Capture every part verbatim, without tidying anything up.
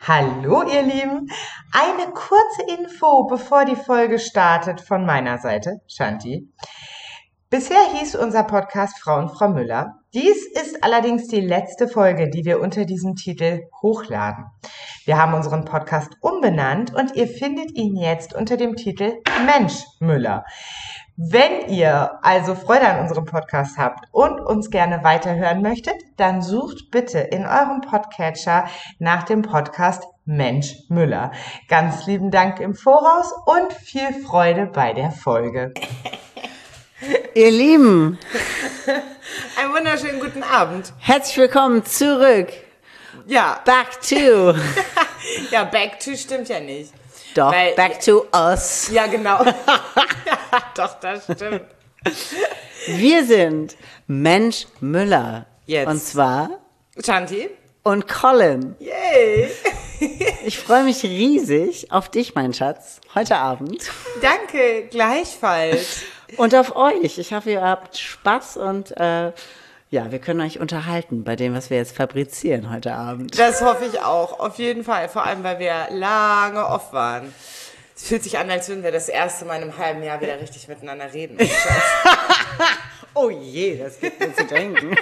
Hallo ihr Lieben, eine kurze Info, bevor die Folge startet von meiner Seite, Shanti. Bisher hieß unser Podcast Frau und Frau Müller. Dies ist allerdings die letzte Folge, die wir unter diesem Titel hochladen. Wir haben unseren Podcast umbenannt und ihr findet ihn jetzt unter dem Titel Mensch Müller. Wenn ihr also Freude an unserem Podcast habt und uns gerne weiterhören möchtet, dann sucht bitte in eurem Podcatcher nach dem Podcast Mensch Müller. Ganz lieben Dank im Voraus und viel Freude bei der Folge. Ihr Lieben, einen wunderschönen guten Abend. herzlich willkommen zurück. Ja. Back to. Ja, back to stimmt ja nicht. Doch, Weil, back to us. Ja, genau. Ja, doch, das stimmt. Wir sind Mensch Müller. Jetzt. Und zwar Shanti. und Colin. Yay. Ich freue mich riesig auf dich, mein Schatz, heute Abend. Danke, gleichfalls. Und auf euch. Ich hoffe, ihr habt Spaß und äh, ja, wir können euch unterhalten bei dem, was wir jetzt fabrizieren heute Abend. Das hoffe ich auch, auf jeden Fall. Vor allem, weil wir lange off waren. Es fühlt sich an, als würden wir das erste Mal in einem halben Jahr wieder richtig miteinander reden. Oh je, das gibt mir zu denken.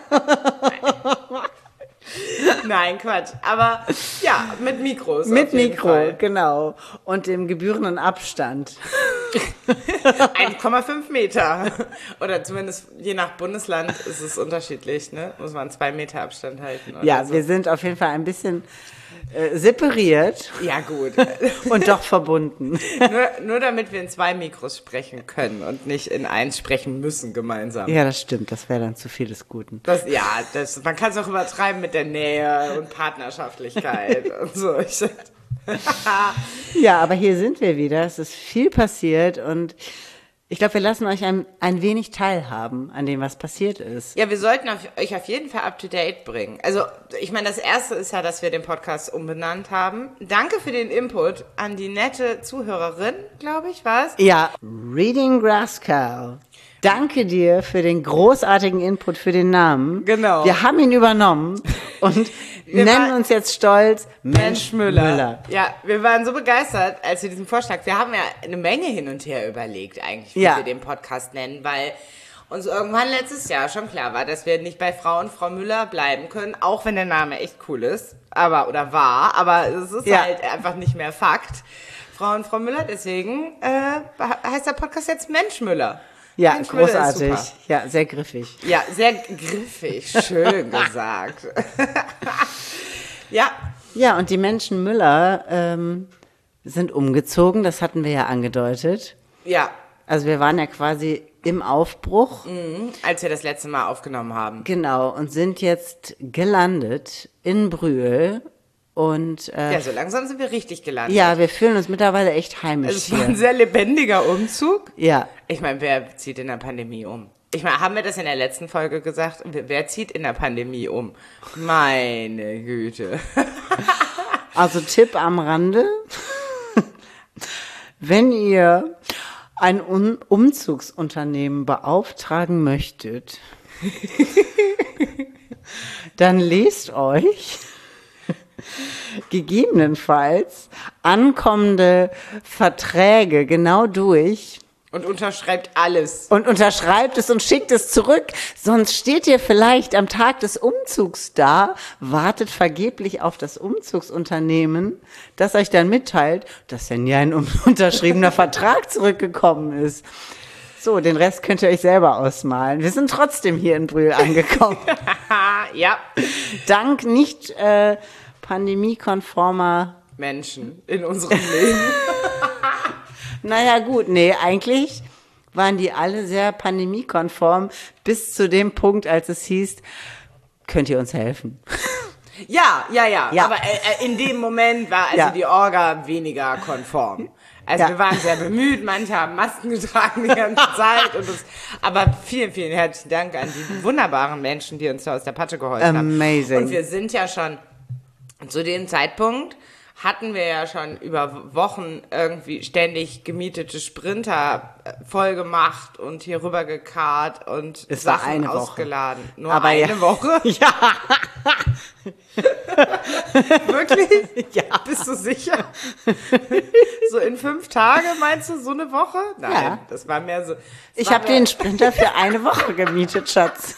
Nein, Quatsch. Aber ja, mit Mikros. Mit auf jeden Mikro, Fall. genau. Und dem gebührenden Abstand. eins Komma fünf Meter. Oder zumindest je nach Bundesland ist es unterschiedlich, ne? Muss man zwei Meter Abstand halten. Oder Ja, so. wir sind auf jeden Fall ein bisschen äh, separiert Ja, gut. und doch verbunden. nur, nur damit wir in zwei Mikros sprechen können und nicht in eins sprechen müssen gemeinsam. Ja, das stimmt. Das wäre dann zu viel des Guten. Das, ja, das, man kann es auch übertreiben mit der Nähe und Partnerschaftlichkeit und so. Ich, Ja, aber hier sind wir wieder. Es ist viel passiert und ich glaube, wir lassen euch ein, ein wenig teilhaben an dem, was passiert ist. ja, wir sollten auf, euch auf jeden Fall up to date bringen. Also, ich meine, das erste ist ja, dass wir den Podcast umbenannt haben. Danke für den Input an die nette Zuhörerin, glaube ich, was? Ja, Reading Grass Cow. Danke dir für den großartigen Input für den Namen. Genau. Wir haben ihn übernommen und Wir nennen war- uns jetzt stolz Mensch Müller. Ja, wir waren so begeistert, als wir diesen Vorschlag, wir haben ja eine Menge hin und her überlegt eigentlich, wie Ja. wir den Podcast nennen, weil uns irgendwann letztes Jahr schon klar war, dass wir nicht bei Frau und Frau Müller bleiben können, auch wenn der Name echt cool ist, aber, oder war, aber es ist Ja. halt einfach nicht mehr Fakt. Frau und Frau Müller, deswegen äh, heißt der Podcast jetzt Mensch Müller. Ja, Mensch Müller ist großartig. super. Ja, sehr griffig. Ja, sehr griffig, schön gesagt. Ja, Ja, und die Menschen Müller ähm, sind umgezogen, das hatten wir ja angedeutet. ja, Also wir waren ja quasi im Aufbruch, als wir das letzte Mal aufgenommen haben. genau, und sind jetzt gelandet in Brühl. Und äh, Ja, so langsam sind wir richtig gelandet. ja, wir fühlen uns mittlerweile echt heimisch Also es war ein hier. sehr lebendiger Umzug. Ja, Ich meine, wer zieht in der Pandemie um? Ich meine, haben wir das in der letzten Folge gesagt? Wer wer zieht in der Pandemie um? Meine Güte. also Tipp am Rande, wenn ihr ein Un- Umzugsunternehmen beauftragen möchtet, dann lest euch gegebenenfalls ankommende Verträge genau durch Und unterschreibt alles. und unterschreibt es und schickt es zurück. Sonst steht ihr vielleicht am Tag des Umzugs da, wartet vergeblich auf das Umzugsunternehmen, das euch dann mitteilt, dass denn ja ein un- unterschriebener Vertrag zurückgekommen ist. So, den Rest könnt ihr euch selber ausmalen. Wir sind trotzdem hier in Brühl angekommen. Ah, ja. Dank nicht äh, pandemiekonformer. Menschen in unserem Leben. Naja, gut, nee, eigentlich waren die alle sehr pandemiekonform bis zu dem Punkt, als es hieß, könnt ihr uns helfen? Ja, ja, ja. Ja. Aber äh, äh, in dem Moment war also Ja. die Orga weniger konform. Also Ja. wir waren sehr bemüht, manche haben Masken getragen die ganze Zeit. Und das, aber vielen, vielen herzlichen Dank an die wunderbaren Menschen, die uns da aus der Patsche geholfen haben. Amazing. Und wir sind ja schon zu dem Zeitpunkt, hatten wir ja schon über Wochen irgendwie ständig gemietete Sprinter äh, voll gemacht und hier rüber gekarrt und Es war Sachen eine Woche. ausgeladen. Nur Aber eine ja. Woche? Ja. Wirklich? Ja. Bist du sicher? So in fünf Tage meinst du, so eine Woche? Nein, Ja. das war mehr so. Ich habe den Sprinter für eine Woche gemietet, Schatz.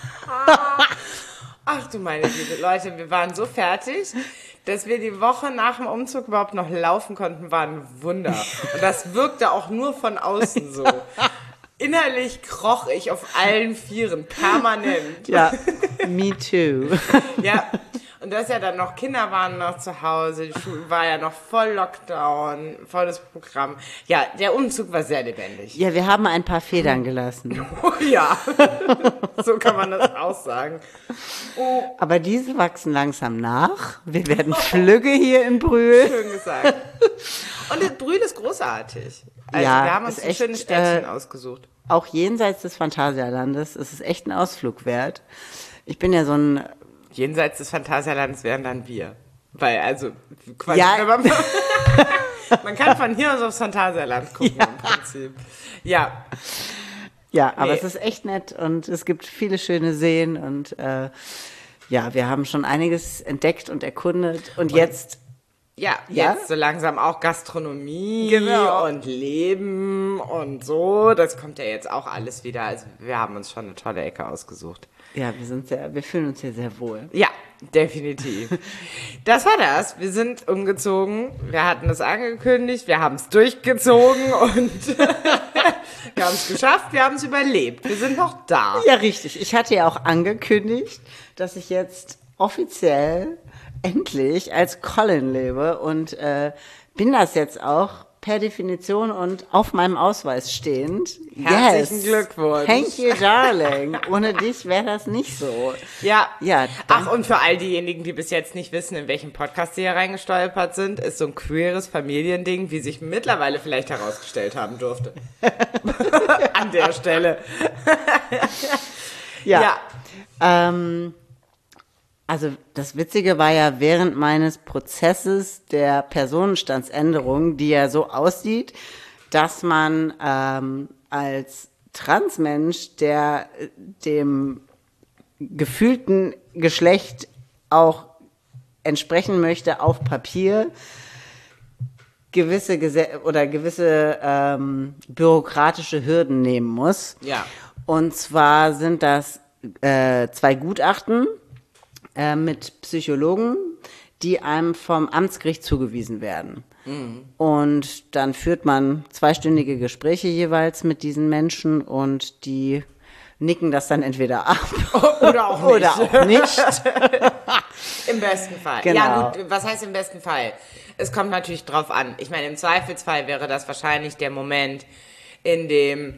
Ach du meine Güte, Leute, wir waren so fertig, dass wir die Woche nach dem Umzug überhaupt noch laufen konnten, war ein Wunder. Und das wirkte auch nur von außen so. Innerlich kroch ich auf allen Vieren, permanent. Ja, me too. Ja, und das ja dann noch, Kinder waren noch zu Hause, die Schule war ja noch voll Lockdown, volles Programm. Ja, der Umzug war sehr lebendig. Ja, wir haben ein paar Federn gelassen. Oh ja, so kann man das auch sagen. Aber diese wachsen langsam nach. Wir werden Flügge hier in Brühl. Schön gesagt. Und das Brühl ist großartig. Also Ja, wir haben uns ist ein echt, schönes Städtchen äh, ausgesucht. Auch jenseits des Phantasialandes. Es ist echt ein Ausflug wert. Ich bin ja so ein... Jenseits des Phantasialands wären dann wir. Weil, also, quasi, Ja. wenn man, man kann von hier aus aufs Phantasialand gucken im Prinzip. Ja, Ja, aber Nee. es ist echt nett und es gibt viele schöne Seen und äh, ja, wir haben schon einiges entdeckt und erkundet und jetzt... ja, Ja? jetzt so langsam auch Gastronomie Genau. und Leben und so. Das kommt ja jetzt auch alles wieder. Also, wir haben uns schon eine tolle Ecke ausgesucht. Ja, wir sind sehr, wir fühlen uns hier sehr wohl. Ja, definitiv. Das war das. Wir sind umgezogen. Wir hatten es angekündigt. Wir haben es durchgezogen und wir haben es geschafft. Wir haben es überlebt. Wir sind noch da. Ja, richtig. Ich hatte ja auch angekündigt, dass ich jetzt offiziell endlich als Colin lebe und äh, bin das jetzt auch per Definition und auf meinem Ausweis stehend. Herzlichen Yes. Glückwunsch. Thank you, darling. Ohne dich wäre das nicht so. Ja. Ja, Ach, und für all diejenigen, die bis jetzt nicht wissen, in welchem Podcast sie hier reingestolpert sind, ist so ein queeres Familiending, wie sich mittlerweile vielleicht herausgestellt haben durfte. An der Stelle. Ja. Ja. Ähm, also das Witzige war ja während meines Prozesses der Personenstandsänderung, die ja so aussieht, dass man ähm, als Transmensch, der äh, dem gefühlten Geschlecht auch entsprechen möchte auf Papier, gewisse Gese- oder gewisse ähm, bürokratische Hürden nehmen muss. Ja. Und zwar sind das äh, zwei Gutachten äh, mit Psychologen, die einem vom Amtsgericht zugewiesen werden. Mhm. Und dann führt man zweistündige Gespräche jeweils mit diesen Menschen und die nicken das dann entweder ab Oder auch nicht. oder auch nicht. Im besten Fall. Genau. Ja, gut, was heißt im besten Fall? Es kommt natürlich drauf an. Ich meine, im Zweifelsfall wäre das wahrscheinlich der Moment, in dem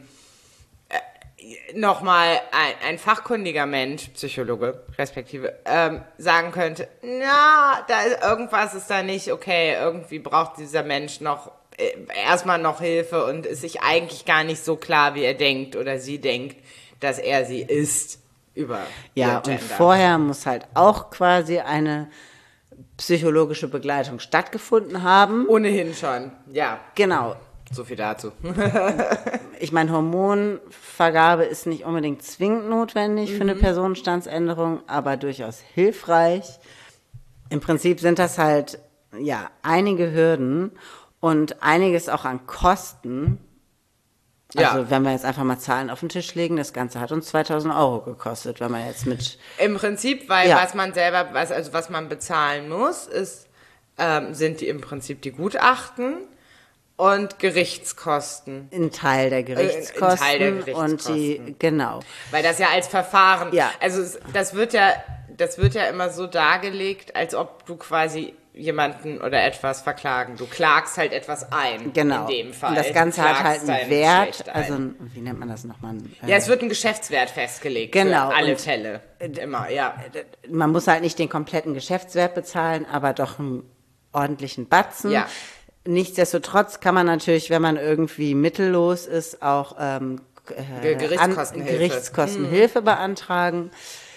äh, nochmal ein, ein fachkundiger Mensch, Psychologe respektive, ähm, sagen könnte, na, da ist, irgendwas ist da nicht okay, irgendwie braucht dieser Mensch noch äh, erstmal noch Hilfe und ist sich eigentlich gar nicht so klar, wie er denkt oder sie denkt, dass er sie ist über Ja, ihr und Gender. vorher muss halt auch quasi eine psychologische Begleitung stattgefunden haben. Ohnehin schon, ja. Genau. So viel dazu. Ich meine, Hormonvergabe ist nicht unbedingt zwingend notwendig für eine Personenstandsänderung, aber durchaus hilfreich. Im Prinzip sind das halt, ja, einige Hürden und einiges auch an Kosten. Also Ja. wenn wir jetzt einfach mal Zahlen auf den Tisch legen, das Ganze hat uns zweitausend Euro gekostet, wenn man jetzt mit... Im Prinzip, weil Ja. was man selber, was, also was man bezahlen muss, ist, ähm, sind die im Prinzip die Gutachten und Gerichtskosten. Ein Teil der Gerichtskosten, Äh, ein Teil der und die, Gerichtskosten. genau. Weil das ja als Verfahren, Ja. also es- das wird ja, das wird ja immer so dargelegt, als ob du quasi jemanden oder etwas verklagen. Du klagst halt etwas ein. Genau. In dem Fall. Und das Du Ganze hat halt klagst einen dein Wert, Geschlecht ein. also ein- wie nennt man das nochmal? Äh, Ja, es wird ein Geschäftswert festgelegt. Genau, Für alle und- Fälle. Immer, ja. man muss halt nicht den kompletten Geschäftswert bezahlen, aber doch einen ordentlichen Batzen. Ja. Nichtsdestotrotz kann man natürlich, wenn man irgendwie mittellos ist, auch ähm, Ge- äh, Gerichtskostenhilfe. An, Gerichtskostenhilfe beantragen.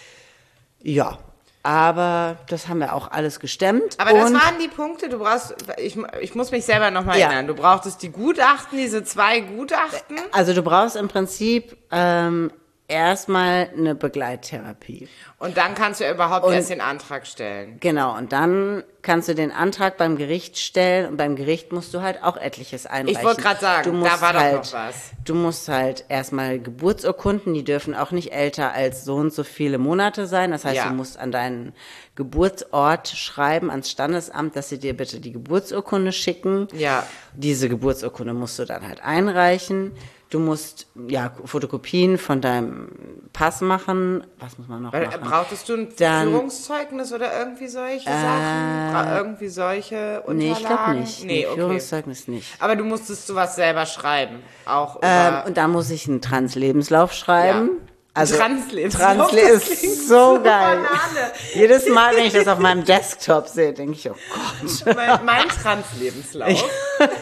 Ja, aber das haben wir auch alles gestemmt. Aber das und waren die Punkte, du brauchst, ich, ich muss mich selber nochmal Ja. erinnern, du brauchtest die Gutachten, diese zwei Gutachten. Also du brauchst im Prinzip ähm, erstmal eine Begleittherapie. Und dann kannst du überhaupt Und- erst den Antrag stellen. Genau, und dann kannst du den Antrag beim Gericht stellen und beim Gericht musst du halt auch etliches einreichen. Ich wollte gerade sagen, Du musst da war doch halt, noch was. Du musst halt erstmal Geburtsurkunden, die dürfen auch nicht älter als so und so viele Monate sein. Das heißt, Ja. du musst an deinen Geburtsort schreiben, ans Standesamt, dass sie dir bitte die Geburtsurkunde schicken. Ja. Diese Geburtsurkunde musst du dann halt einreichen. Du musst ja Fotokopien von deinem Pass machen. Was muss man noch Weil, machen? brauchtest du ein Dann- Führungszeugnis oder irgendwie solche Sachen? Bra- irgendwie solche Unterlagen? Nee, ich glaube nicht. Nee, okay. Führungszeugnis nicht. Aber du musstest sowas selber schreiben. Auch Ähm, über und da muss ich einen Trans-Lebenslauf schreiben. Ja. Also Translebenslauf, Transle das ist klingt so so geil. Banane. Jedes Mal, wenn ich das auf meinem Desktop sehe, denke ich, oh Gott. mein, mein Translebenslauf.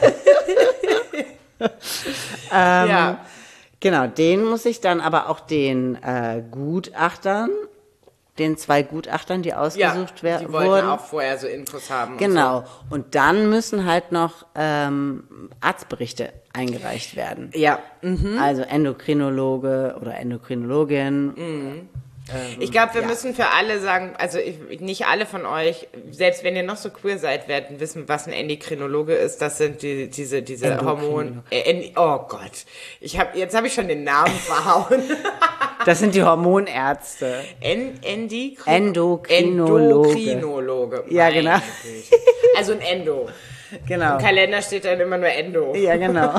ja. Genau, den muss ich dann aber auch den äh, Gutachtern, den zwei Gutachtern, die ja, ausgesucht wer- die wollten wurden. auch vorher so Infos haben. und Genau. Und dann müssen halt noch ähm, Arztberichte eingereicht werden. So. Ja. Also Endokrinologe oder Endokrinologin. Ich glaube, wir Ja. müssen für alle sagen, also ich, nicht alle von euch, selbst wenn ihr noch so queer seid, werden wissen, was ein Endokrinologe ist. Das sind die, diese, diese Hormon. Äh, en, oh Gott, ich hab, jetzt habe ich schon den Namen verhauen. Das sind die Hormonärzte. En, Endikri- Endokrinologe. Endokrinologe. Ja, Meine genau. Güte. Also ein Endo. Genau. Im Kalender steht dann immer nur Endo. Ja, genau.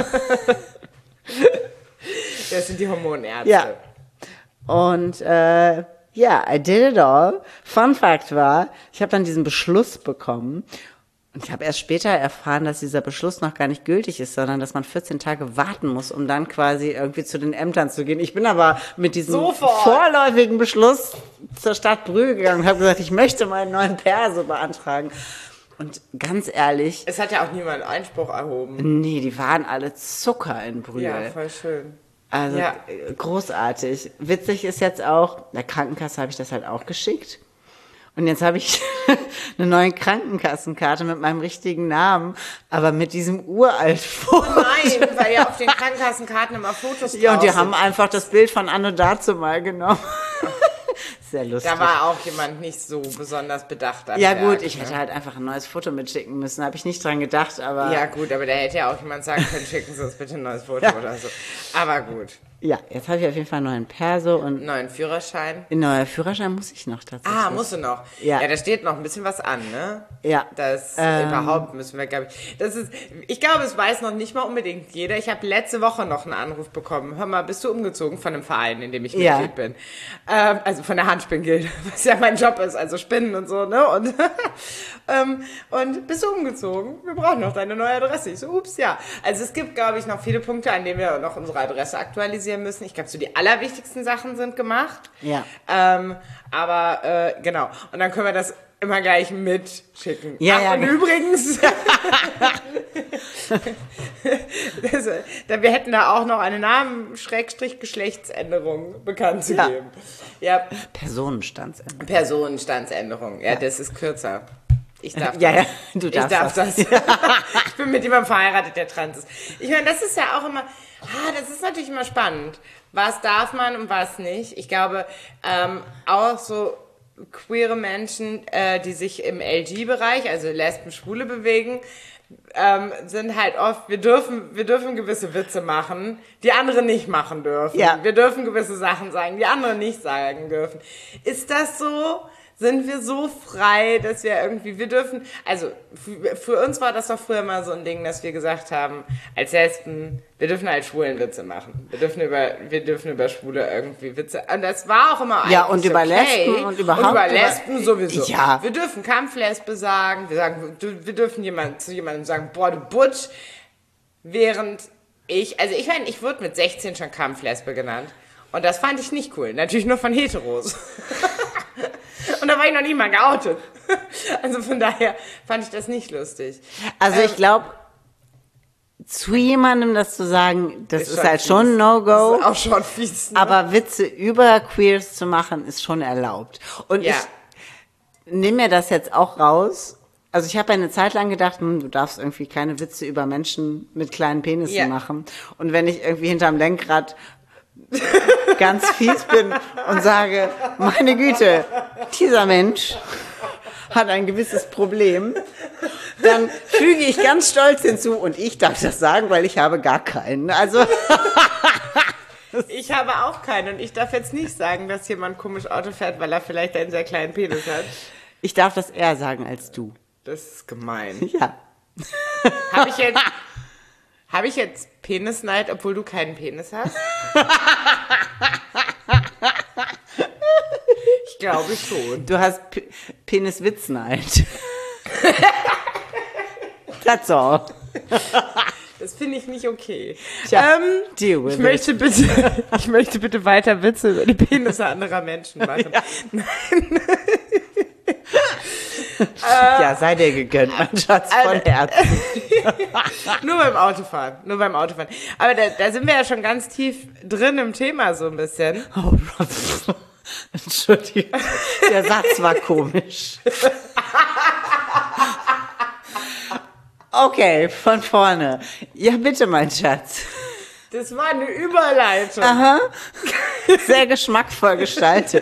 Das sind die Hormonärzte. Ja. Und äh, ja, I did it all. Fun Fact war, ich habe dann diesen Beschluss bekommen. Und ich habe erst später erfahren, dass dieser Beschluss noch gar nicht gültig ist, sondern dass man vierzehn Tage warten muss, um dann quasi irgendwie zu den Ämtern zu gehen. Ich bin aber mit diesem Sofort. vorläufigen Beschluss zur Stadt Brühl gegangen und habe gesagt, ich möchte meinen neuen Perso beantragen. Und ganz ehrlich, Es hat ja auch niemand Einspruch erhoben. nee, die waren alle Zucker in Brühl. Ja, voll schön. Also Ja. äh, großartig. Witzig ist jetzt auch, der Krankenkasse habe ich das halt auch geschickt. Und jetzt habe ich eine neue Krankenkassenkarte mit meinem richtigen Namen, aber mit diesem uralt Foto. Nein, weil ja auf den Krankenkassenkarten immer Fotos Ja, und die drauf haben sind. einfach das Bild von Anno dazu mal genommen. Sehr lustig. Da war auch jemand nicht so besonders bedacht. am ja Werk, gut, ich ne? hätte halt einfach ein neues Foto mitschicken müssen. Habe ich nicht dran gedacht, aber Ja gut, aber da hätte ja auch jemand sagen können, schicken Sie uns bitte ein neues Foto oder so. Aber gut. ja, jetzt habe ich auf jeden Fall einen neuen Perso und Neuen Führerschein. einen neuen Führerschein muss ich noch tatsächlich. Ah, musst du noch. Ja. Ja, da steht noch ein bisschen was an, ne? Ja. Das Ähm. überhaupt müssen wir, glaube ich. Das ist, ich glaube, es weiß noch nicht mal unbedingt jeder. Ich habe letzte Woche noch einen Anruf bekommen. Hör mal, bist du umgezogen von einem Verein, in dem ich Ja. Mitglied bin? Ähm, also von der Handspinngilde, was ja mein Job ist, also Spinnen und so, ne? Und, ähm, und bist du umgezogen? Wir brauchen noch deine neue Adresse. Ich so, ups, ja. Also es gibt, glaube ich, noch viele Punkte, an denen wir noch unsere Adresse aktualisieren müssen. Ich glaube, so die allerwichtigsten Sachen sind gemacht. Ja. Ähm, aber äh, genau. Und dann können wir das immer gleich mitschicken. Ja, Ach, ja, und ge- übrigens, das, da, wir hätten da auch noch eine Namen-Geschlechtsänderung bekannt zu Ja. geben. Ja, Personenstandsänderung. Personenstandsänderung. Ja, das ist kürzer. Ich darf Ja, das. ja, du ich darfst darf das. das. Ich bin mit jemandem verheiratet, der trans ist. Ich meine, das ist ja auch immer, ah, das ist natürlich immer spannend. Was darf man und was nicht? Ich glaube, ähm, auch so queere Menschen, äh, die sich im L G-Bereich, also Lesben, Schwule bewegen, ähm, sind halt oft, wir dürfen, wir dürfen gewisse Witze machen, die andere nicht machen dürfen. Ja. Wir dürfen gewisse Sachen sagen, die andere nicht sagen dürfen. Ist das so? Sind wir so frei, dass wir irgendwie, wir dürfen, also für, für uns war das doch früher mal so ein Ding, dass wir gesagt haben, als Lesben, wir dürfen halt schwulen Witze machen. Wir dürfen über, wir dürfen über Schwule irgendwie Witze, und das war auch immer Ja, eigentlich und über okay. Lesben und überhaupt Und über über- Lesben sowieso. Ja. Wir dürfen Kampflesbe sagen, wir sagen, du- wir dürfen jemand, zu jemandem sagen, boah, du Butch, während ich, also ich meine, ich wurde mit sechzehn schon Kampflesbe genannt. Und das fand ich nicht cool. Natürlich nur von Heteros. Und da war ich noch nie mal geoutet. Also von daher fand ich das nicht lustig. Also ich Ähm, glaube, zu jemandem das zu sagen, das ist, schon halt fies. schon ein No-Go. Das ist auch schon fies. Ne? Aber Witze über Queers zu machen, ist schon erlaubt. Und Ja. ich nehme mir das jetzt auch raus. Also ich habe eine Zeit lang gedacht, hm, du darfst irgendwie keine Witze über Menschen mit kleinen Penissen Ja. machen. Und wenn ich irgendwie hinterm Lenkrad ganz fies bin und sage, meine Güte, dieser Mensch hat ein gewisses Problem, dann füge ich ganz stolz hinzu, und ich darf das sagen, weil ich habe gar keinen. Also Ich habe auch keinen und ich darf jetzt nicht sagen, dass jemand komisch Auto fährt, weil er vielleicht einen sehr kleinen Penis hat. ich darf das eher sagen als du. Das ist gemein. Ja. Habe ich jetzt, habe ich jetzt Penisneid, obwohl du keinen Penis hast? Ich glaube schon. Du hast P- Peniswitzneid. That's all. Das finde ich nicht okay. Tja, ähm, deal with ich, möchte bitte, ich möchte bitte weiter Witze über die Penisse anderer Menschen machen. Ja. Nein. Ja, sei dir gegönnt, mein Schatz, von Also- Herzen. Nur beim Autofahren. Nur beim Autofahren. Aber da, da sind wir ja schon ganz tief drin im Thema so ein bisschen. Oh, pff. Entschuldigung, der Satz war komisch. Okay, von vorne. Ja, bitte, mein Schatz. Das war eine Überleitung. Aha. Sehr geschmackvoll gestaltet.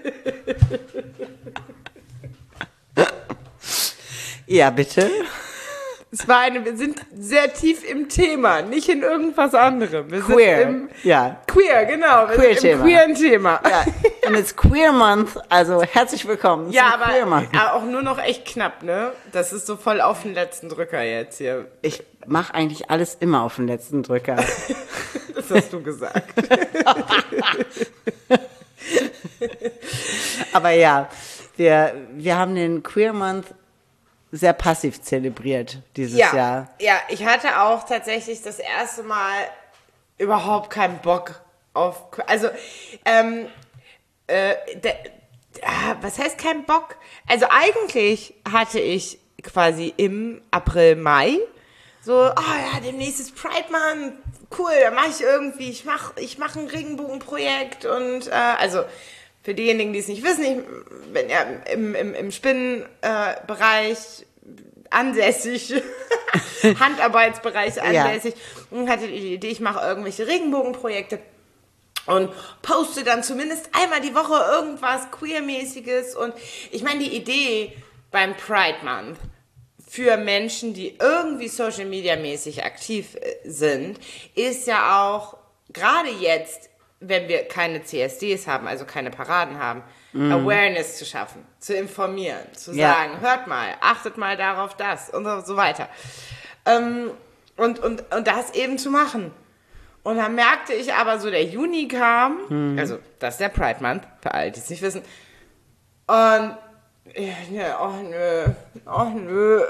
Ja, bitte. Es war eine, wir sind sehr tief im Thema, nicht in irgendwas anderem. Wir Queer. Sind im Ja. Queer, genau. Wir Queer sind im Thema. queeren Thema. Ja. Und it's Queer Month, also herzlich willkommen Ja, zum aber Queer Month. ja, auch nur noch echt knapp, ne? Das ist so voll auf den letzten Drücker jetzt hier. Ich mache eigentlich alles immer auf den letzten Drücker. Das hast du gesagt. Aber ja, wir, wir haben den Queer Month sehr passiv zelebriert dieses ja, Jahr. ja, ich hatte auch tatsächlich das erste Mal überhaupt keinen Bock auf, also, ähm, äh, de, ah, was heißt kein Bock? Also eigentlich hatte ich quasi im April, Mai so, oh ja, demnächst ist Pride Month, cool, da mache ich irgendwie, ich mache ich mach ein Regenbogenprojekt und, äh, also, für diejenigen, die es nicht wissen, ich bin ja im, im, im Spinnenbereich äh, ansässig, Handarbeitsbereich ansässig und hatte die Idee, ich mache irgendwelche Regenbogenprojekte und poste dann zumindest einmal die Woche irgendwas Queermäßiges. Und ich meine, die Idee beim Pride Month für Menschen, die irgendwie Social Media mäßig aktiv sind, ist ja auch gerade jetzt, wenn wir keine C S Ds haben, also keine Paraden haben, mm. Awareness zu schaffen, zu informieren, zu ja. sagen, hört mal, achtet mal darauf das und so weiter. Ähm, und, und, und das eben zu machen. Und dann merkte ich aber so, der Juni kam, mm. also das ist der Pride Month, für alle, die es nicht wissen, und ja, ja, oh nö, oh nö.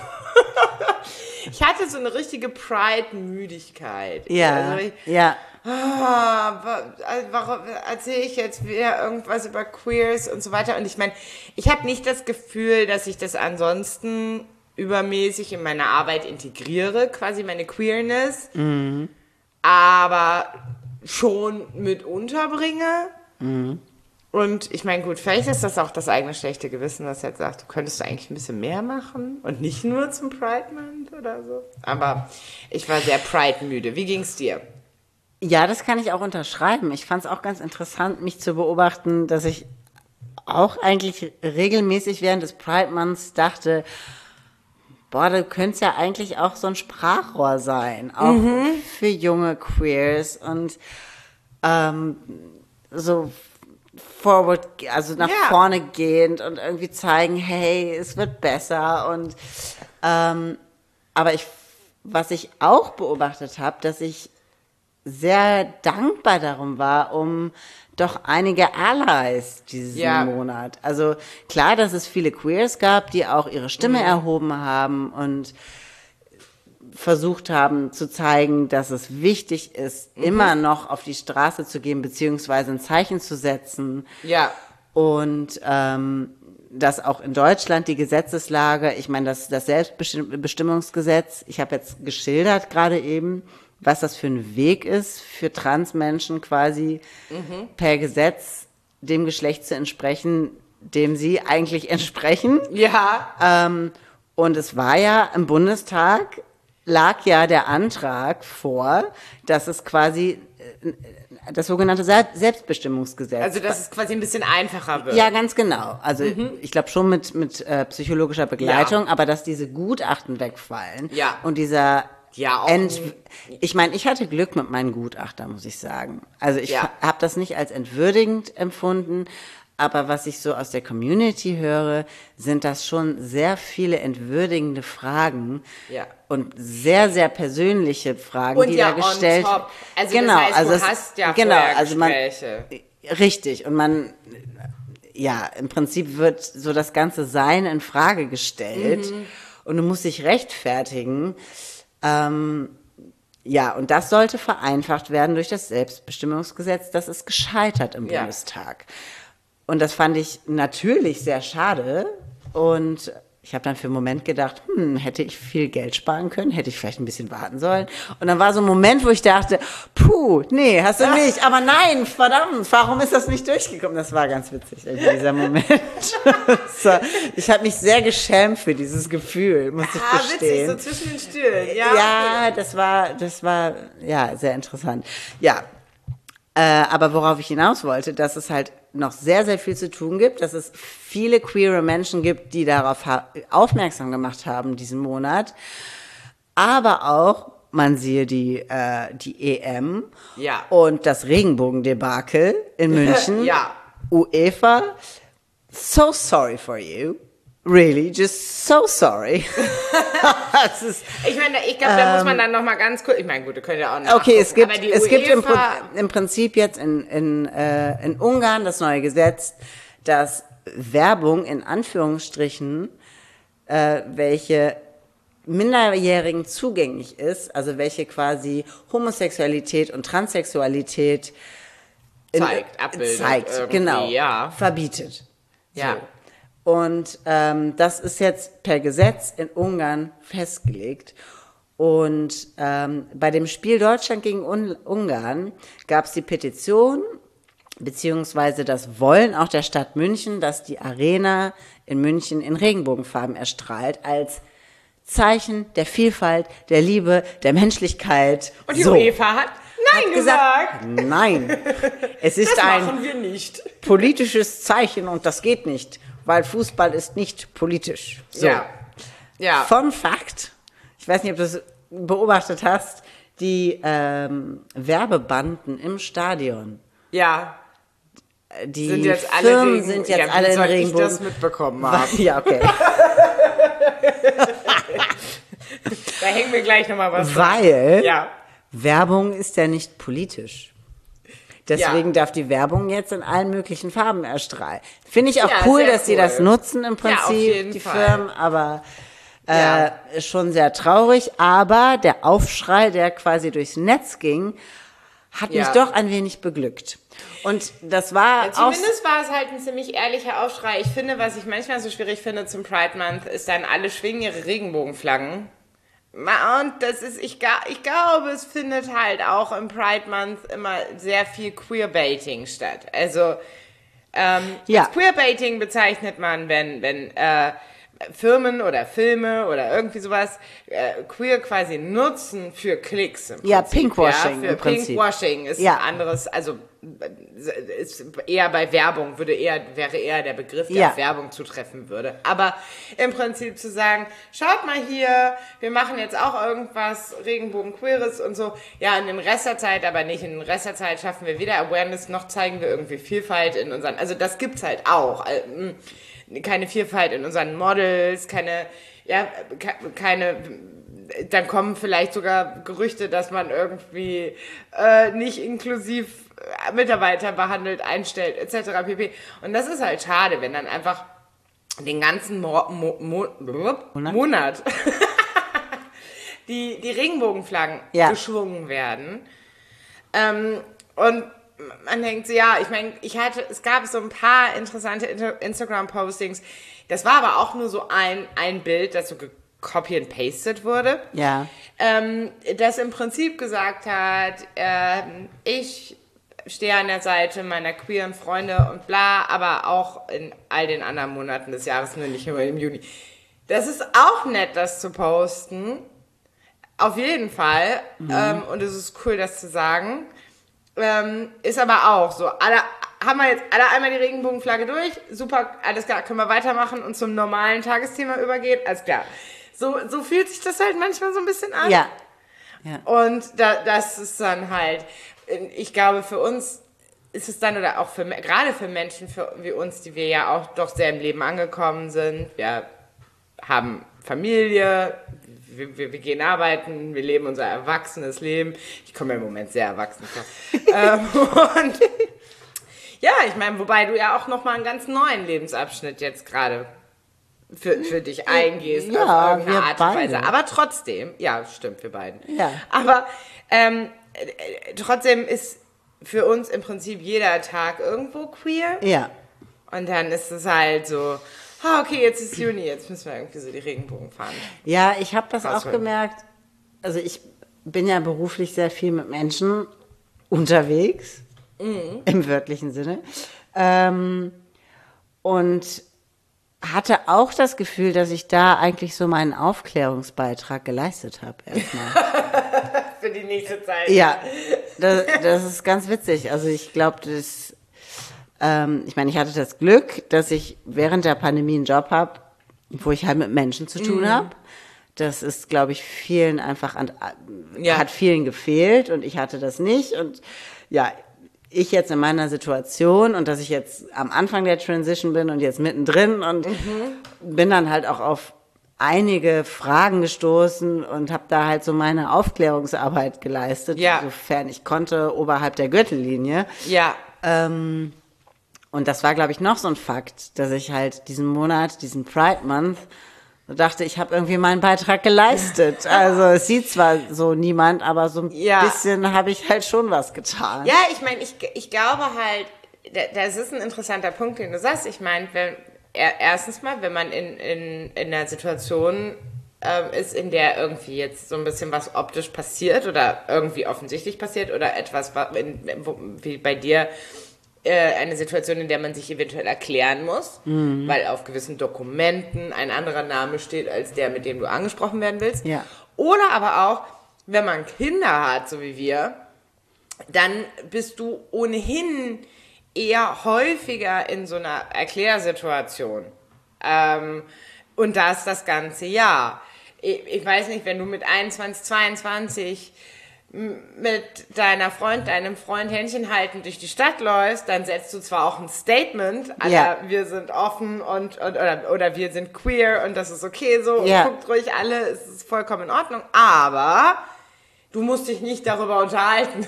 Ich hatte so eine richtige Pride-Müdigkeit. Ja, also ich, ja. Ah, warum erzähle ich jetzt wieder irgendwas über Queers und so weiter? Und ich meine, ich habe nicht das Gefühl, dass ich das ansonsten übermäßig in meine Arbeit integriere, quasi meine Queerness, Mhm. aber schon mit unterbringe. Mhm. Und ich meine, gut, vielleicht ist das auch das eigene schlechte Gewissen, das jetzt sagt, du könntest eigentlich ein bisschen mehr machen und nicht nur zum Pride Month oder so. Aber ich war sehr Pride-müde. Wie ging's dir? Ja, das kann ich auch unterschreiben. Ich fand es auch ganz interessant, mich zu beobachten, dass ich auch eigentlich regelmäßig während des Pride Months dachte, boah, du könntest ja eigentlich auch so ein Sprachrohr sein, auch mhm. für junge Queers und ähm, so forward, also nach ja. vorne gehend und irgendwie zeigen, hey, es wird besser. Und ähm, aber ich, was ich auch beobachtet habe, dass ich sehr dankbar darum war, um doch einige Allies diesen ja. Monat. Also klar, dass es viele Queers gab, die auch ihre Stimme mhm. erhoben haben und versucht haben zu zeigen, dass es wichtig ist, mhm. immer noch auf die Straße zu gehen, beziehungsweise ein Zeichen zu setzen. Ja. Und ähm, dass auch in Deutschland die Gesetzeslage, ich meine, das, das Selbstbestimmungsgesetz, ich habe jetzt geschildert gerade eben, was das für ein Weg ist, für Transmenschen quasi mhm. per Gesetz dem Geschlecht zu entsprechen, dem sie eigentlich entsprechen. Ja. Ähm, und es war ja im Bundestag, lag ja der Antrag vor, dass es quasi das sogenannte Selbstbestimmungsgesetz. Also, dass es quasi ein bisschen einfacher wird. Ja, ganz genau. Also mhm. ich glaube schon mit, mit äh, psychologischer Begleitung, ja. aber dass diese Gutachten wegfallen ja. und dieser ja, auch Ent... Ich meine, ich hatte Glück mit meinen Gutachtern, muss ich sagen. Also ich ja. habe das nicht als entwürdigend empfunden, aber was ich so aus der Community höre, sind das schon sehr viele entwürdigende Fragen ja. und sehr, sehr persönliche Fragen, und die ja, da gestellt werden. Also genau, das heißt, also du es, hast ja genau, also man, Gespräche. Richtig, und man, ja, im Prinzip wird so das ganze Sein in Frage gestellt mhm. und du musst dich rechtfertigen. Ähm, ja, und das sollte vereinfacht werden durch das Selbstbestimmungsgesetz. Das ist gescheitert im ja. Bundestag. Und das fand ich natürlich sehr schade. Und ich habe dann für einen Moment gedacht, hm, hätte ich viel Geld sparen können, hätte ich vielleicht ein bisschen warten sollen. Und dann war so ein Moment, wo ich dachte, puh, nee, hast du nicht. Aber nein, verdammt, warum ist das nicht durchgekommen? Das war ganz witzig, irgendwie, dieser Moment. So, ich habe mich sehr geschämt für dieses Gefühl, muss ich ah, gestehen. Witzig, so zwischen den Stühlen. Ja, ja das war, das war, ja, sehr interessant. Ja, äh, aber worauf ich hinaus wollte, dass es halt noch sehr, sehr viel zu tun gibt, dass es viele queere Menschen gibt, die darauf ha- aufmerksam gemacht haben diesen Monat. Aber auch, man siehe die, äh, die E M ja. und das Regenbogendebakel in München. ja. UEFA, so sorry for you. Really, just so sorry. das ist, ich meine, ich glaube, da ähm, muss man dann noch mal ganz kurz, ich meine, gut, ihr könnt ja auch noch okay, es gibt, aber die es UEFA, gibt im, im Prinzip jetzt in, in, äh, in Ungarn das neue Gesetz, dass Werbung in Anführungsstrichen, äh, welche Minderjährigen zugänglich ist, also welche quasi Homosexualität und Transsexualität in, zeigt, abbildet, zeigt genau, ja. verbietet. Ja. So. Und ähm, das ist jetzt per Gesetz in Ungarn festgelegt. Und ähm, bei dem Spiel Deutschland gegen Un- Ungarn gab es die Petition, beziehungsweise das Wollen auch der Stadt München, dass die Arena in München in Regenbogenfarben erstrahlt, als Zeichen der Vielfalt, der Liebe, der Menschlichkeit. Und die so. UEFA hat Nein hat gesagt. gesagt. Nein, es ist das ein machen wir nicht. politisches Zeichen und das geht nicht. Weil Fußball ist nicht politisch. So. Ja. ja. Fun Fact, ich weiß nicht, ob du es beobachtet hast, die ähm, Werbebanden im Stadion. Ja. Die sind jetzt Firmen alle Regen- sind jetzt ja, alle in soll Regenbogen. Ich das mitbekommen haben. Ja, okay. Da hängen wir gleich nochmal was Weil ja. Werbung ist ja nicht politisch. Deswegen ja. darf die Werbung jetzt in allen möglichen Farben erstrahlen. Finde ich auch ja, cool, dass cool. sie das nutzen im Prinzip, ja, auf jeden die Fall. Firmen, aber äh, ja. schon sehr traurig. Aber der Aufschrei, der quasi durchs Netz ging, hat ja. mich doch ein wenig beglückt. Und das war ja, zumindest war es halt ein ziemlich ehrlicher Aufschrei. Ich finde, was ich manchmal so schwierig finde zum Pride Month, ist dann, alle schwingen ihre Regenbogenflaggen. Und das ist, ich, ich glaube, es findet halt auch im Pride Month immer sehr viel Queerbaiting statt. Also, ähm, ja. als Queerbaiting bezeichnet man, wenn, wenn, äh, Firmen oder Filme oder irgendwie sowas äh, queer quasi nutzen für Klicks im Prinzip. Ja, Pinkwashing ja, für im Prinzip. Pinkwashing ist ja. ein anderes, also ist eher bei Werbung, würde eher, wäre eher der Begriff, der ja. auf Werbung zutreffen würde. Aber im Prinzip zu sagen, schaut mal hier, wir machen jetzt auch irgendwas Regenbogen-Queeres und so. Ja, in den Rest der Zeit aber nicht. In den Rest der Zeit schaffen wir weder Awareness, noch zeigen wir irgendwie Vielfalt in unseren, also das gibt's halt auch. Keine Vielfalt in unseren Models, keine, ja, keine, dann kommen vielleicht sogar Gerüchte, dass man irgendwie äh, nicht inklusiv Mitarbeiter behandelt, einstellt, et cetera pp. Und das ist halt schade, wenn dann einfach den ganzen Mo- Mo- Mo- Monat die, die Regenbogenflaggen ja. geschwungen werden. Ähm, und man denkt so, ja, ich meine, ich hatte, es gab so ein paar interessante Instagram-Postings. Das war aber auch nur so ein, ein Bild, das so copy and pasted wurde. Ja. Ähm, das im Prinzip gesagt hat, äh, ich stehe an der Seite meiner queeren Freunde und bla, aber auch in all den anderen Monaten des Jahres, nur nicht nur im Juni. Das ist auch nett, das zu posten. Auf jeden Fall. Mhm. Ähm, und es ist cool, das zu sagen. ähm, ist aber auch so, alle, haben wir jetzt alle einmal die Regenbogenflagge durch, super, alles klar, können wir weitermachen und zum normalen Tagesthema übergehen, alles klar. So, so fühlt sich das halt manchmal so ein bisschen an. Ja. ja. Und da, das ist dann halt, ich glaube, für uns ist es dann, oder auch für, gerade für Menschen für, wie uns, die wir ja auch doch sehr im Leben angekommen sind, wir haben Familie, wir, wir, wir gehen arbeiten, wir leben unser erwachsenes Leben. Ich komme mir im Moment sehr erwachsen vor. ähm, und ja, ich meine, wobei du ja auch nochmal einen ganz neuen Lebensabschnitt jetzt gerade für, für dich eingehst, ja, auf irgendeine wir Art und beide. Weise. Aber trotzdem, ja, stimmt, wir beiden. Ja. Aber ähm, äh, trotzdem ist für uns im Prinzip jeder Tag irgendwo queer. Ja. Und dann ist es halt so, ah, okay, jetzt ist Juni, jetzt müssen wir irgendwie so die Regenbogen fahren. Ja, ich habe das Was auch für- gemerkt. Also ich bin ja beruflich sehr viel mit Menschen unterwegs, im wörtlichen Sinne. Ähm, und hatte auch das Gefühl, dass ich da eigentlich so meinen Aufklärungsbeitrag geleistet habe erstmal. Für die nächste Zeit. Ja, das, das ist ganz witzig. Also ich glaube, das, ähm, ich meine, ich hatte das Glück, dass ich während der Pandemie einen Job habe, wo ich halt mit Menschen zu tun habe. Das ist, glaube ich, vielen einfach, an, Ja. hat vielen gefehlt und ich hatte das nicht. Und ja, ich jetzt in meiner Situation und dass ich jetzt am Anfang der Transition bin und jetzt mittendrin und bin dann halt auch auf einige Fragen gestoßen und habe da halt so meine Aufklärungsarbeit geleistet, Ja. sofern ich konnte, oberhalb der Gürtellinie. Ja. Ähm, und das war, glaube ich, noch so ein Fakt, dass ich halt diesen Monat, diesen Pride Month, so dachte, ich habe irgendwie meinen Beitrag geleistet. Also es sieht zwar so niemand, aber so ein Ja. bisschen habe ich halt schon was getan. Ja, ich meine, ich, ich glaube halt, da- das ist ein interessanter Punkt, den du sagst. Ich meine, wenn, er- erstens mal, wenn man in, in, in einer Situation ähm, ist, in der irgendwie jetzt so ein bisschen was optisch passiert oder irgendwie offensichtlich passiert oder etwas, wa- in, wo, wie bei dir, äh, eine Situation, in der man sich eventuell erklären muss, weil auf gewissen Dokumenten ein anderer Name steht als der, mit dem du angesprochen werden willst. Ja. Oder aber auch, wenn man Kinder hat, so wie wir, dann bist du ohnehin eher häufiger in so einer Erklärsituation. Ähm, und das das ganze Jahr. Ich, ich weiß nicht, wenn du mit einundzwanzig, zweiundzwanzig m- mit deiner Freund, deinem Freund Händchen halten durch die Stadt läufst, dann setzt du zwar auch ein Statement, aller, Ja. wir sind offen und, und oder, oder wir sind queer und das ist okay so, Ja. guckt ruhig alle, es ist vollkommen in Ordnung, aber du musst dich nicht darüber unterhalten.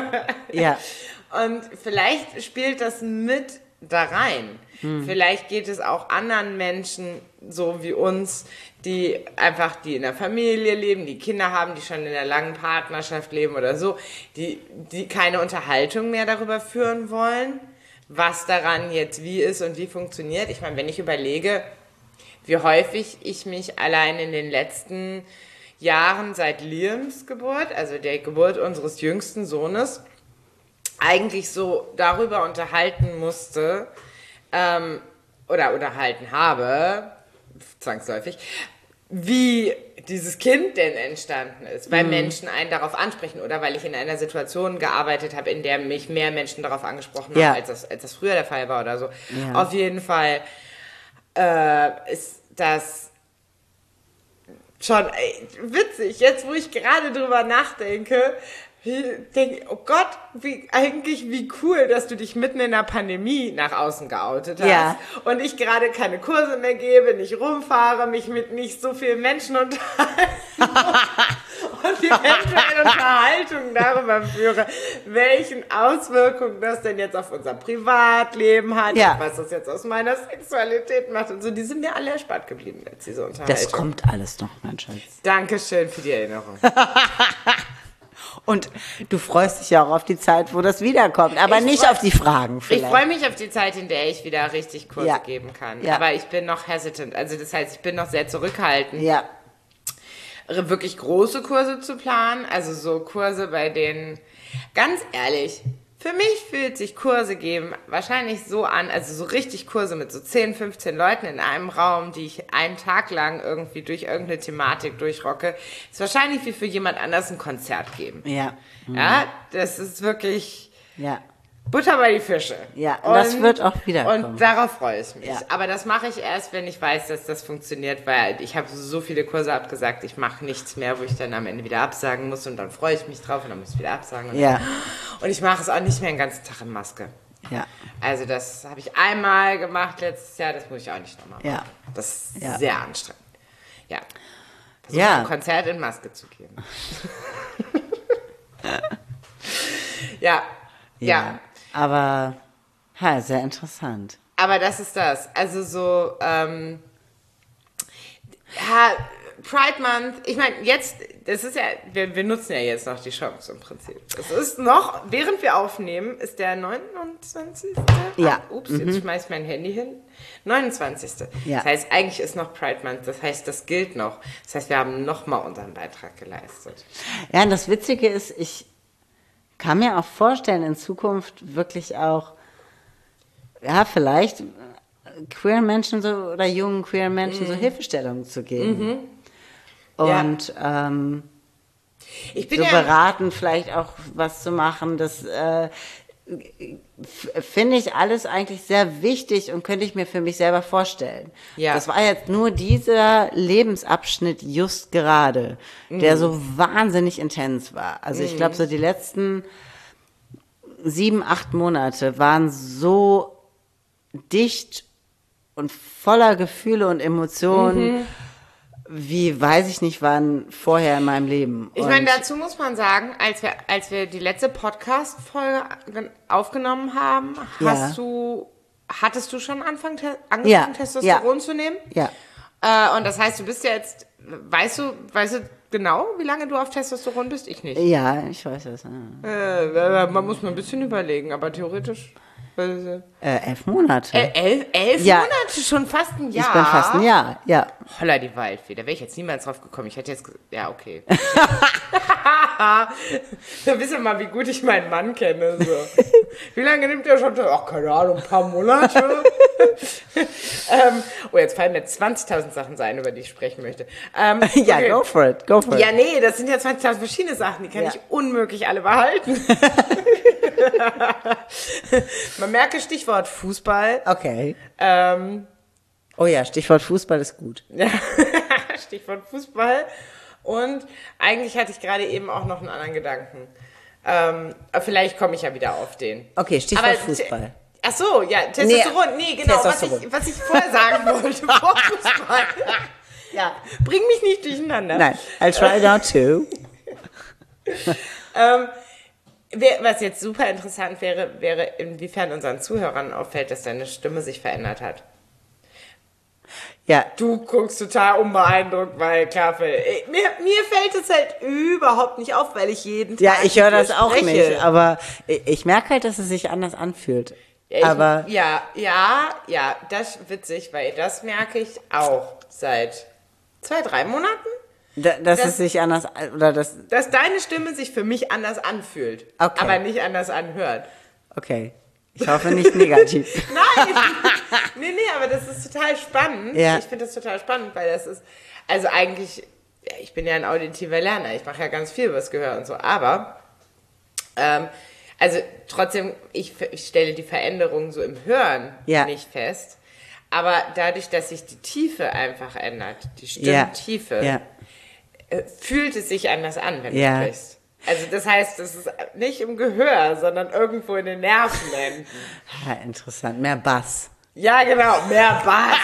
Ja. Und vielleicht spielt das mit da rein. Vielleicht geht es auch anderen Menschen so wie uns, die einfach, die in der Familie leben, die Kinder haben, die schon in einer langen Partnerschaft leben oder so, die, die keine Unterhaltung mehr darüber führen wollen, was daran jetzt wie ist und wie funktioniert. Ich meine, wenn ich überlege, wie häufig ich mich allein in den letzten Jahren seit Liams Geburt, also der Geburt unseres jüngsten Sohnes, eigentlich so darüber unterhalten musste, ähm, oder unterhalten habe, zwangsläufig, wie dieses Kind denn entstanden ist, weil Menschen einen darauf ansprechen oder weil ich in einer Situation gearbeitet habe, in der mich mehr Menschen darauf angesprochen haben, Ja. als das, als das früher der Fall war oder so. Ja. Auf jeden Fall äh, ist das schon ey, witzig, jetzt wo ich gerade drüber nachdenke, wie, denk, oh Gott, wie, eigentlich wie cool, dass du dich mitten in der Pandemie nach außen geoutet hast. Ja. Und ich gerade keine Kurse mehr gebe, nicht rumfahre, mich mit nicht so vielen Menschen unterhalte und eventuell Unterhaltungen darüber führe, welchen Auswirkungen das denn jetzt auf unser Privatleben hat, Ja. was das jetzt aus meiner Sexualität macht und so. Die sind mir alle erspart geblieben, jetzt diese Unterhaltung. Das kommt alles noch, mein Schatz. Dankeschön für die Erinnerung. Und du freust dich ja auch auf die Zeit, wo das wiederkommt, aber Ich nicht freu- auf die Fragen Ich vielleicht. freue mich auf die Zeit, in der ich wieder richtig Kurse Ja. geben kann. Ja. Aber ich bin noch hesitant. Also das heißt, ich bin noch sehr zurückhaltend, Ja, wirklich große Kurse zu planen. Also so Kurse, bei denen, ganz ehrlich, für mich fühlt sich Kurse geben wahrscheinlich so an, also so richtig Kurse mit so zehn, fünfzehn Leuten in einem Raum, die ich einen Tag lang irgendwie durch irgendeine Thematik durchrocke, ist wahrscheinlich wie für jemand anders ein Konzert geben. ja. Ja, das ist wirklich, Ja. Butter bei die Fische. Ja, und das wird auch wiederkommen. Und darauf freue ich mich. Ja. Aber das mache ich erst, wenn ich weiß, dass das funktioniert, weil ich habe so viele Kurse abgesagt, ich mache nichts mehr, wo ich dann am Ende wieder absagen muss und dann freue ich mich drauf und dann muss ich wieder absagen. Und, Ja. und ich mache es auch nicht mehr den ganzen Tag in Maske. Ja. Also das habe ich einmal gemacht letztes Jahr, das muss ich auch nicht nochmal machen. Ja. Das ist Ja. sehr anstrengend. Ja. Versuch Ja. ein Konzert in Maske zu geben. ja. ja. Ja. Aber, ha, sehr interessant. Aber das ist das. Also so, ähm, ja, Pride Month, ich meine, jetzt, das ist ja, wir, wir nutzen ja jetzt noch die Chance im Prinzip. Es ist noch, während wir aufnehmen, ist der neunundzwanzigste Ja. Ah, ups, jetzt schmeiß ich mein Handy hin. neunundzwanzigste Ja. Das heißt, eigentlich ist noch Pride Month, das heißt, das gilt noch. Das heißt, wir haben nochmal unseren Beitrag geleistet. Ja, und das Witzige ist, ich kann mir auch vorstellen, in Zukunft wirklich auch, ja, vielleicht queeren Menschen so oder jungen queeren Menschen so Hilfestellungen zu geben. Und ähm, Ich bin so ja, beraten, vielleicht auch was zu machen. Das äh, f- finde ich alles eigentlich sehr wichtig und könnte ich mir für mich selber vorstellen. Ja. Das war jetzt nur dieser Lebensabschnitt just gerade, der so wahnsinnig intens war. Also ich glaube, so die letzten sieben, acht Monate waren so dicht und voller Gefühle und Emotionen, wie weiß ich nicht wann vorher in meinem Leben. Ich Und- meine, dazu muss man sagen, als wir, als wir die letzte Podcast-Folge aufgenommen haben, hast Ja. du, hattest du schon Anfang, te- Ja, angefangen, Testosteron ja. zu nehmen? Ja. Äh, und das heißt, du bist ja jetzt, weißt du, weißt du genau, wie lange du auf Testosteron bist? Ich nicht. Ja, ich weiß es. Ja. Äh, man muss mal ein bisschen überlegen, aber theoretisch. Äh, Äh, elf Monate. elf elf Ja. Monate, schon fast ein Jahr. Ich bin fast ein Jahr, ja. Holla die Waldfee, da wäre ich jetzt niemals drauf gekommen. Ich hätte jetzt, ge- ja, okay. Da wisst ihr mal, wie gut ich meinen Mann kenne. So. Wie lange nimmt der schon? Ach, keine Ahnung, ein paar Monate. ähm, oh, jetzt fallen mir zwanzigtausend Sachen ein, über die ich sprechen möchte. Ähm, Ja, okay. go for it, go for it. Ja, nee, das sind ja zwanzigtausend verschiedene Sachen, die kann Ja. ich unmöglich alle behalten. Man merke Stichwort Fußball. Okay. Ähm, Oh ja, Stichwort Fußball ist gut. Ja, Stichwort Fußball. Und eigentlich hatte ich gerade eben auch noch einen anderen Gedanken. Ähm, aber vielleicht komme ich ja wieder auf den. Okay, Stichwort Aber Fußball. Ach so, ja, Testosteron. Nee, genau, was Testosteron. ich, was ich vorher sagen wollte vor Fußball. Ja, bring mich nicht durcheinander. Nein, I'll try not to. Ähm, wer- was jetzt super interessant wäre, wäre, inwiefern unseren Zuhörern auffällt, dass deine Stimme sich verändert hat. Ja, Du guckst total unbeeindruckt, weil klar, mir, mir fällt es halt überhaupt nicht auf, weil ich jeden Tag ja, ich höre mit das dir auch spreche. nicht, aber ich, ich merke halt, dass es sich anders anfühlt. Ja, ich, aber ja, ja, ja, das ist witzig, weil das merke ich auch seit zwei, drei Monaten, da, dass das- es sich anders, oder das, dass deine Stimme sich für mich anders anfühlt, Okay. aber nicht anders anhört. okay. Ich hoffe nicht negativ. Nein, nee, nee, aber das ist total spannend. Ja. Ich finde das total spannend, weil das ist, also eigentlich, ja, ich bin ja ein auditiver Lerner, ich mache ja ganz viel übers Gehör und so, aber, ähm, also trotzdem, ich, ich stelle die Veränderung so im Hören Ja. nicht fest, aber dadurch, dass sich die Tiefe einfach ändert, die Ja. Stimmtiefe, Ja. äh, fühlt es sich anders an, wenn Ja. du sprichst. Also das heißt, es ist nicht im Gehör, sondern irgendwo in den Nervenenden. Ja, interessant. Mehr Bass. Ja, genau, mehr Bass.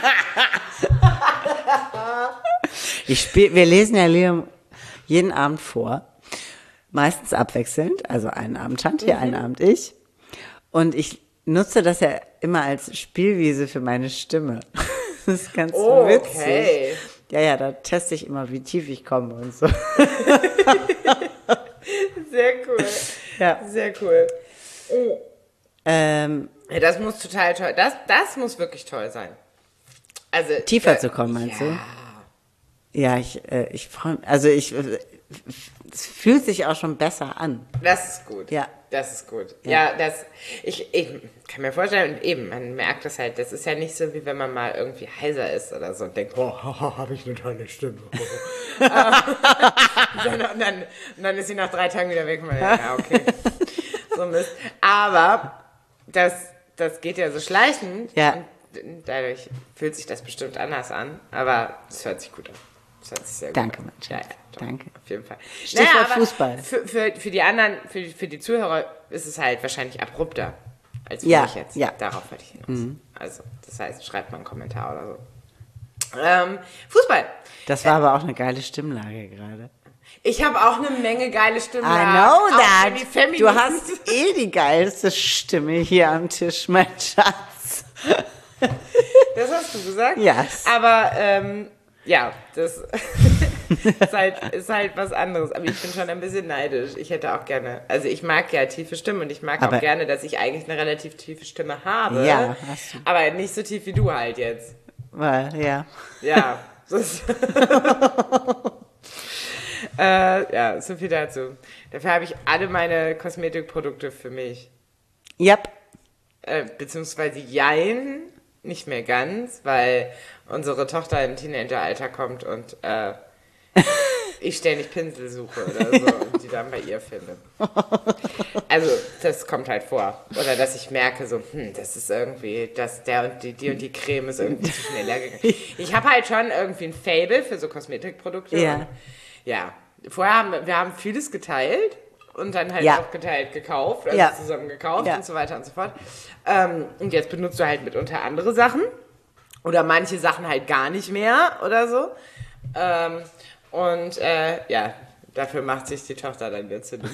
Ich spiel, wir lesen ja Liam jeden Abend vor. Meistens abwechselnd. Also einen Abend Tante, Mhm. einen Abend ich. Und ich nutze das ja immer als Spielwiese für meine Stimme. Das ist ganz Oh, witzig. okay. Ja, ja, da teste ich immer, wie tief ich komme und so. Sehr cool. Ja. Sehr cool. Ähm, Ja, das muss total toll. Das, das muss wirklich toll sein. Also tiefer äh, zu kommen, meinst ja. du? Ja, ich, äh, ich freue mich. Also ich, äh, es fühlt sich auch schon besser an. Das ist gut. Ja. Das ist gut. Ja. Ja, das. Ich, ich kann mir vorstellen, und eben, man merkt das halt, das ist ja nicht so, wie wenn man mal irgendwie heiser ist oder so und denkt, oh, habe ich eine tolle Stimme. Sondern- und, dann, und dann ist sie nach drei Tagen wieder weg und man denkt, ja, okay. so Mist. Aber das, das geht ja so schleichend. Ja. Und dadurch fühlt sich das bestimmt anders an. Aber es hört sich gut an. Das hört sich sehr gut Danke, an. mein Schatz. Ja, ja, doch, Danke. Auf jeden Fall. Stichwort naja, aber Fußball. Für, für, für die anderen, für, für die Zuhörer ist es halt wahrscheinlich abrupter als für Ja, mich jetzt. ja. Darauf wollte ich hinaus. Mhm. Also, das heißt, schreibt mal einen Kommentar oder so. Ähm, Fußball. Das war aber auch eine geile Stimmlage gerade. Ich habe auch eine Menge geile Stimmen. I know Auch wenn die that. Feministen- Du hast eh die geilste Stimme hier am Tisch, mein Schatz. Das hast du gesagt? Yes. Aber, ähm, ja, das ist, halt, ist halt was anderes. Aber ich bin schon ein bisschen neidisch. Ich hätte auch gerne, also ich mag ja tiefe Stimmen und ich mag Aber- auch gerne, dass ich eigentlich eine relativ tiefe Stimme habe. Ja, hast du. Aber nicht so tief wie du halt jetzt. Weil, ja. Ja. Das ist äh, ja, so viel dazu. Dafür habe ich alle meine Kosmetikprodukte für mich. Yep. Äh, beziehungsweise jein, nicht mehr ganz, weil unsere Tochter im Teenageralter kommt und äh, ich ständig Pinsel suche oder so und die dann bei ihr finde. Also das kommt halt vor. Oder dass ich merke so, hm, das ist irgendwie, dass der und die, die und die Creme ist irgendwie zu schnell leer gegangen. Ich habe halt schon irgendwie ein Faible für so Kosmetikprodukte. Ja. Und, ja. Vorher haben wir, wir haben vieles geteilt und dann halt Ja. auch geteilt gekauft, also Ja. zusammen gekauft Ja. und so weiter und so fort. Ähm, und jetzt benutzt du halt mitunter andere Sachen oder manche Sachen halt gar nicht mehr oder so. Ähm, und äh, ja, dafür macht sich die Tochter dann jetzt zu dem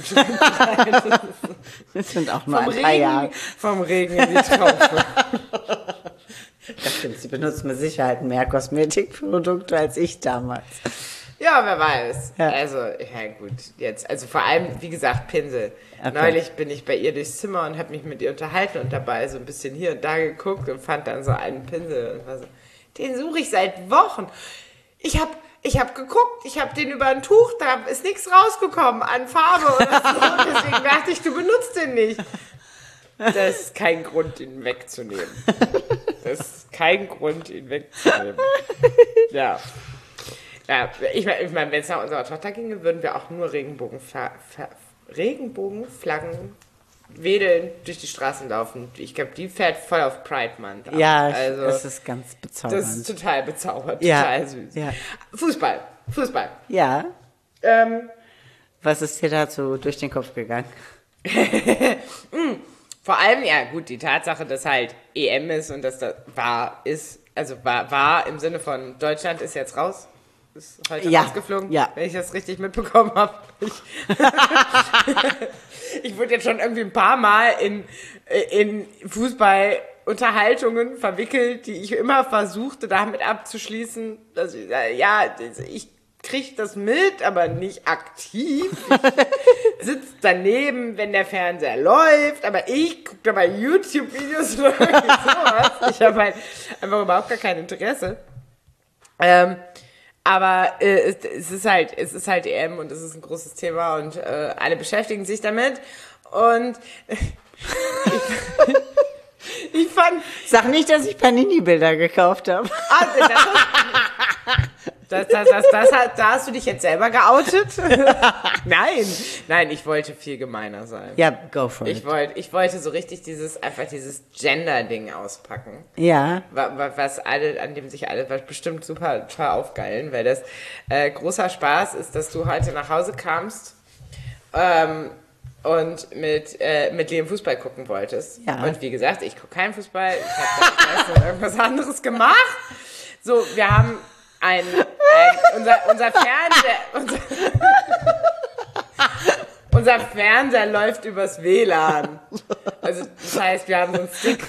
Das sind auch nur vom ein paar Jahre. Regen, vom Regen in die Traufe. Das stimmt, sie benutzt mit Sicherheit mehr Kosmetikprodukte als ich damals. Ja, wer weiß. Ja. Also, ja gut, jetzt, also vor allem, wie gesagt, Pinsel. Okay. Neulich bin ich bei ihr durchs Zimmer und habe mich mit ihr unterhalten und dabei so ein bisschen hier und da geguckt und fand dann so einen Pinsel und war so, den suche ich seit Wochen. Ich habe ich hab geguckt, ich habe den über ein Tuch, da ist nichts rausgekommen an Farbe oder so, deswegen dachte ich, du benutzt den nicht. Das ist kein Grund, ihn wegzunehmen. Das ist kein Grund, ihn wegzunehmen. Ja. Ja, ich meine, ich mein, wenn es nach unserer Tochter ginge, würden wir auch nur Regenbogenfla Fa Regenbogenflaggen wedeln durch die Straßen laufen. Ich glaube, die fährt voll auf Pride Month ab. Ja, also, das ist ganz bezaubernd. das ist total bezaubert, Ja, total süß. ja. Fußball, Fußball. Ja, Ähm, was ist dir dazu durch den Kopf gegangen? vor allem, ja gut, die Tatsache, dass halt E M ist und dass das war, ist, also war, war im Sinne von Deutschland ist jetzt raus. Ist heute Ja, rausgeflogen, ja. wenn ich das richtig mitbekommen habe. Ich, ich wurde jetzt schon irgendwie ein paar Mal in, in Fußballunterhaltungen verwickelt, die ich immer versuchte, damit abzuschließen. Dass ich, ja, ich kriege das mit, aber nicht aktiv. Ich sitze daneben, wenn der Fernseher läuft, aber ich gucke dabei YouTube-Videos oder irgendwie sowas. Ich habe halt einfach überhaupt gar kein Interesse. Ähm, aber äh, es, es ist halt, es ist halt E M und es ist ein großes Thema und äh, alle beschäftigen sich damit. Und ich, ich fand, Sag nicht, dass ich Panini-Bilder gekauft habe. ah, das, das, das, das, das, da hast du dich jetzt selber geoutet? Nein, nein, ich wollte viel gemeiner sein. Ja, go for Ich it. wollte, ich wollte so richtig dieses, einfach dieses Gender-Ding auspacken. Ja, Wa- wa- Was alle, an dem sich alle was bestimmt super toll aufgeilen, weil das äh, großer Spaß ist, dass du heute nach Hause kamst ähm, und mit, äh, mit Liam Fußball gucken wolltest. Ja. Und wie gesagt, ich gucke keinen Fußball, ich habe da irgendwas anderes gemacht. So, wir haben ein, ein unser, unser Fernseher, unser, unser Fernseher läuft übers W L A N. Also das heißt, wir haben so einen Stick.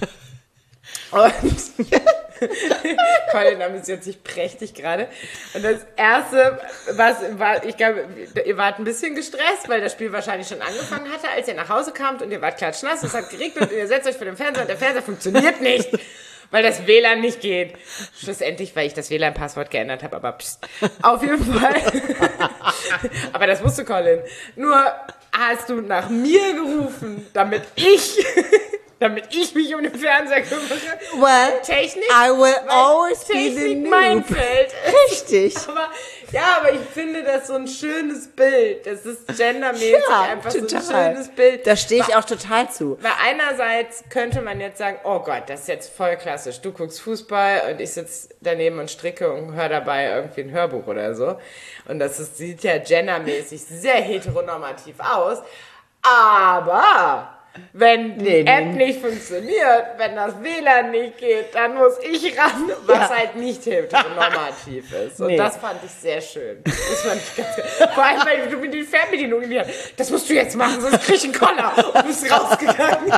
Und Colin amüsiert sich prächtig gerade. Und das Erste, was war, ich glaube, ihr wart ein bisschen gestresst, weil das Spiel wahrscheinlich schon angefangen hatte, als ihr nach Hause kamt und ihr wart klatschnass, es hat geregnet und ihr setzt euch vor dem Fernseher und der Fernseher funktioniert nicht, weil das W L A N nicht geht. Schlussendlich, weil ich das W L A N-Passwort geändert habe, aber pst, auf jeden Fall. Aber das wusste Colin. Nur hast du nach mir gerufen, damit ich damit ich mich um den Fernseher kümmere. Well, Technik, I will weil always be the Technik noob. mein Feld. Richtig. Aber, ja, aber ich finde das so ein schönes Bild. Das ist gendermäßig Ja, einfach so total. ein schönes Bild. Da stehe ich Weil- auch total zu. Weil einerseits könnte man jetzt sagen, oh Gott, das ist jetzt voll klassisch. Du guckst Fußball und ich sitze daneben und stricke und höre dabei irgendwie ein Hörbuch oder so. Und das ist, sieht ja gendermäßig sehr heteronormativ aus. Aber wenn die Nee, nee. App nicht funktioniert, wenn das W L A N nicht geht, dann muss ich ran, was Ja. halt nicht heteronormativ ist. Und Nee. das fand ich sehr schön. Das fand ich ganz Vor allem, weil du mit die Fernbedienung in die Hand, das musst du jetzt machen, sonst krieg ich einen Koller. Und bist rausgegangen.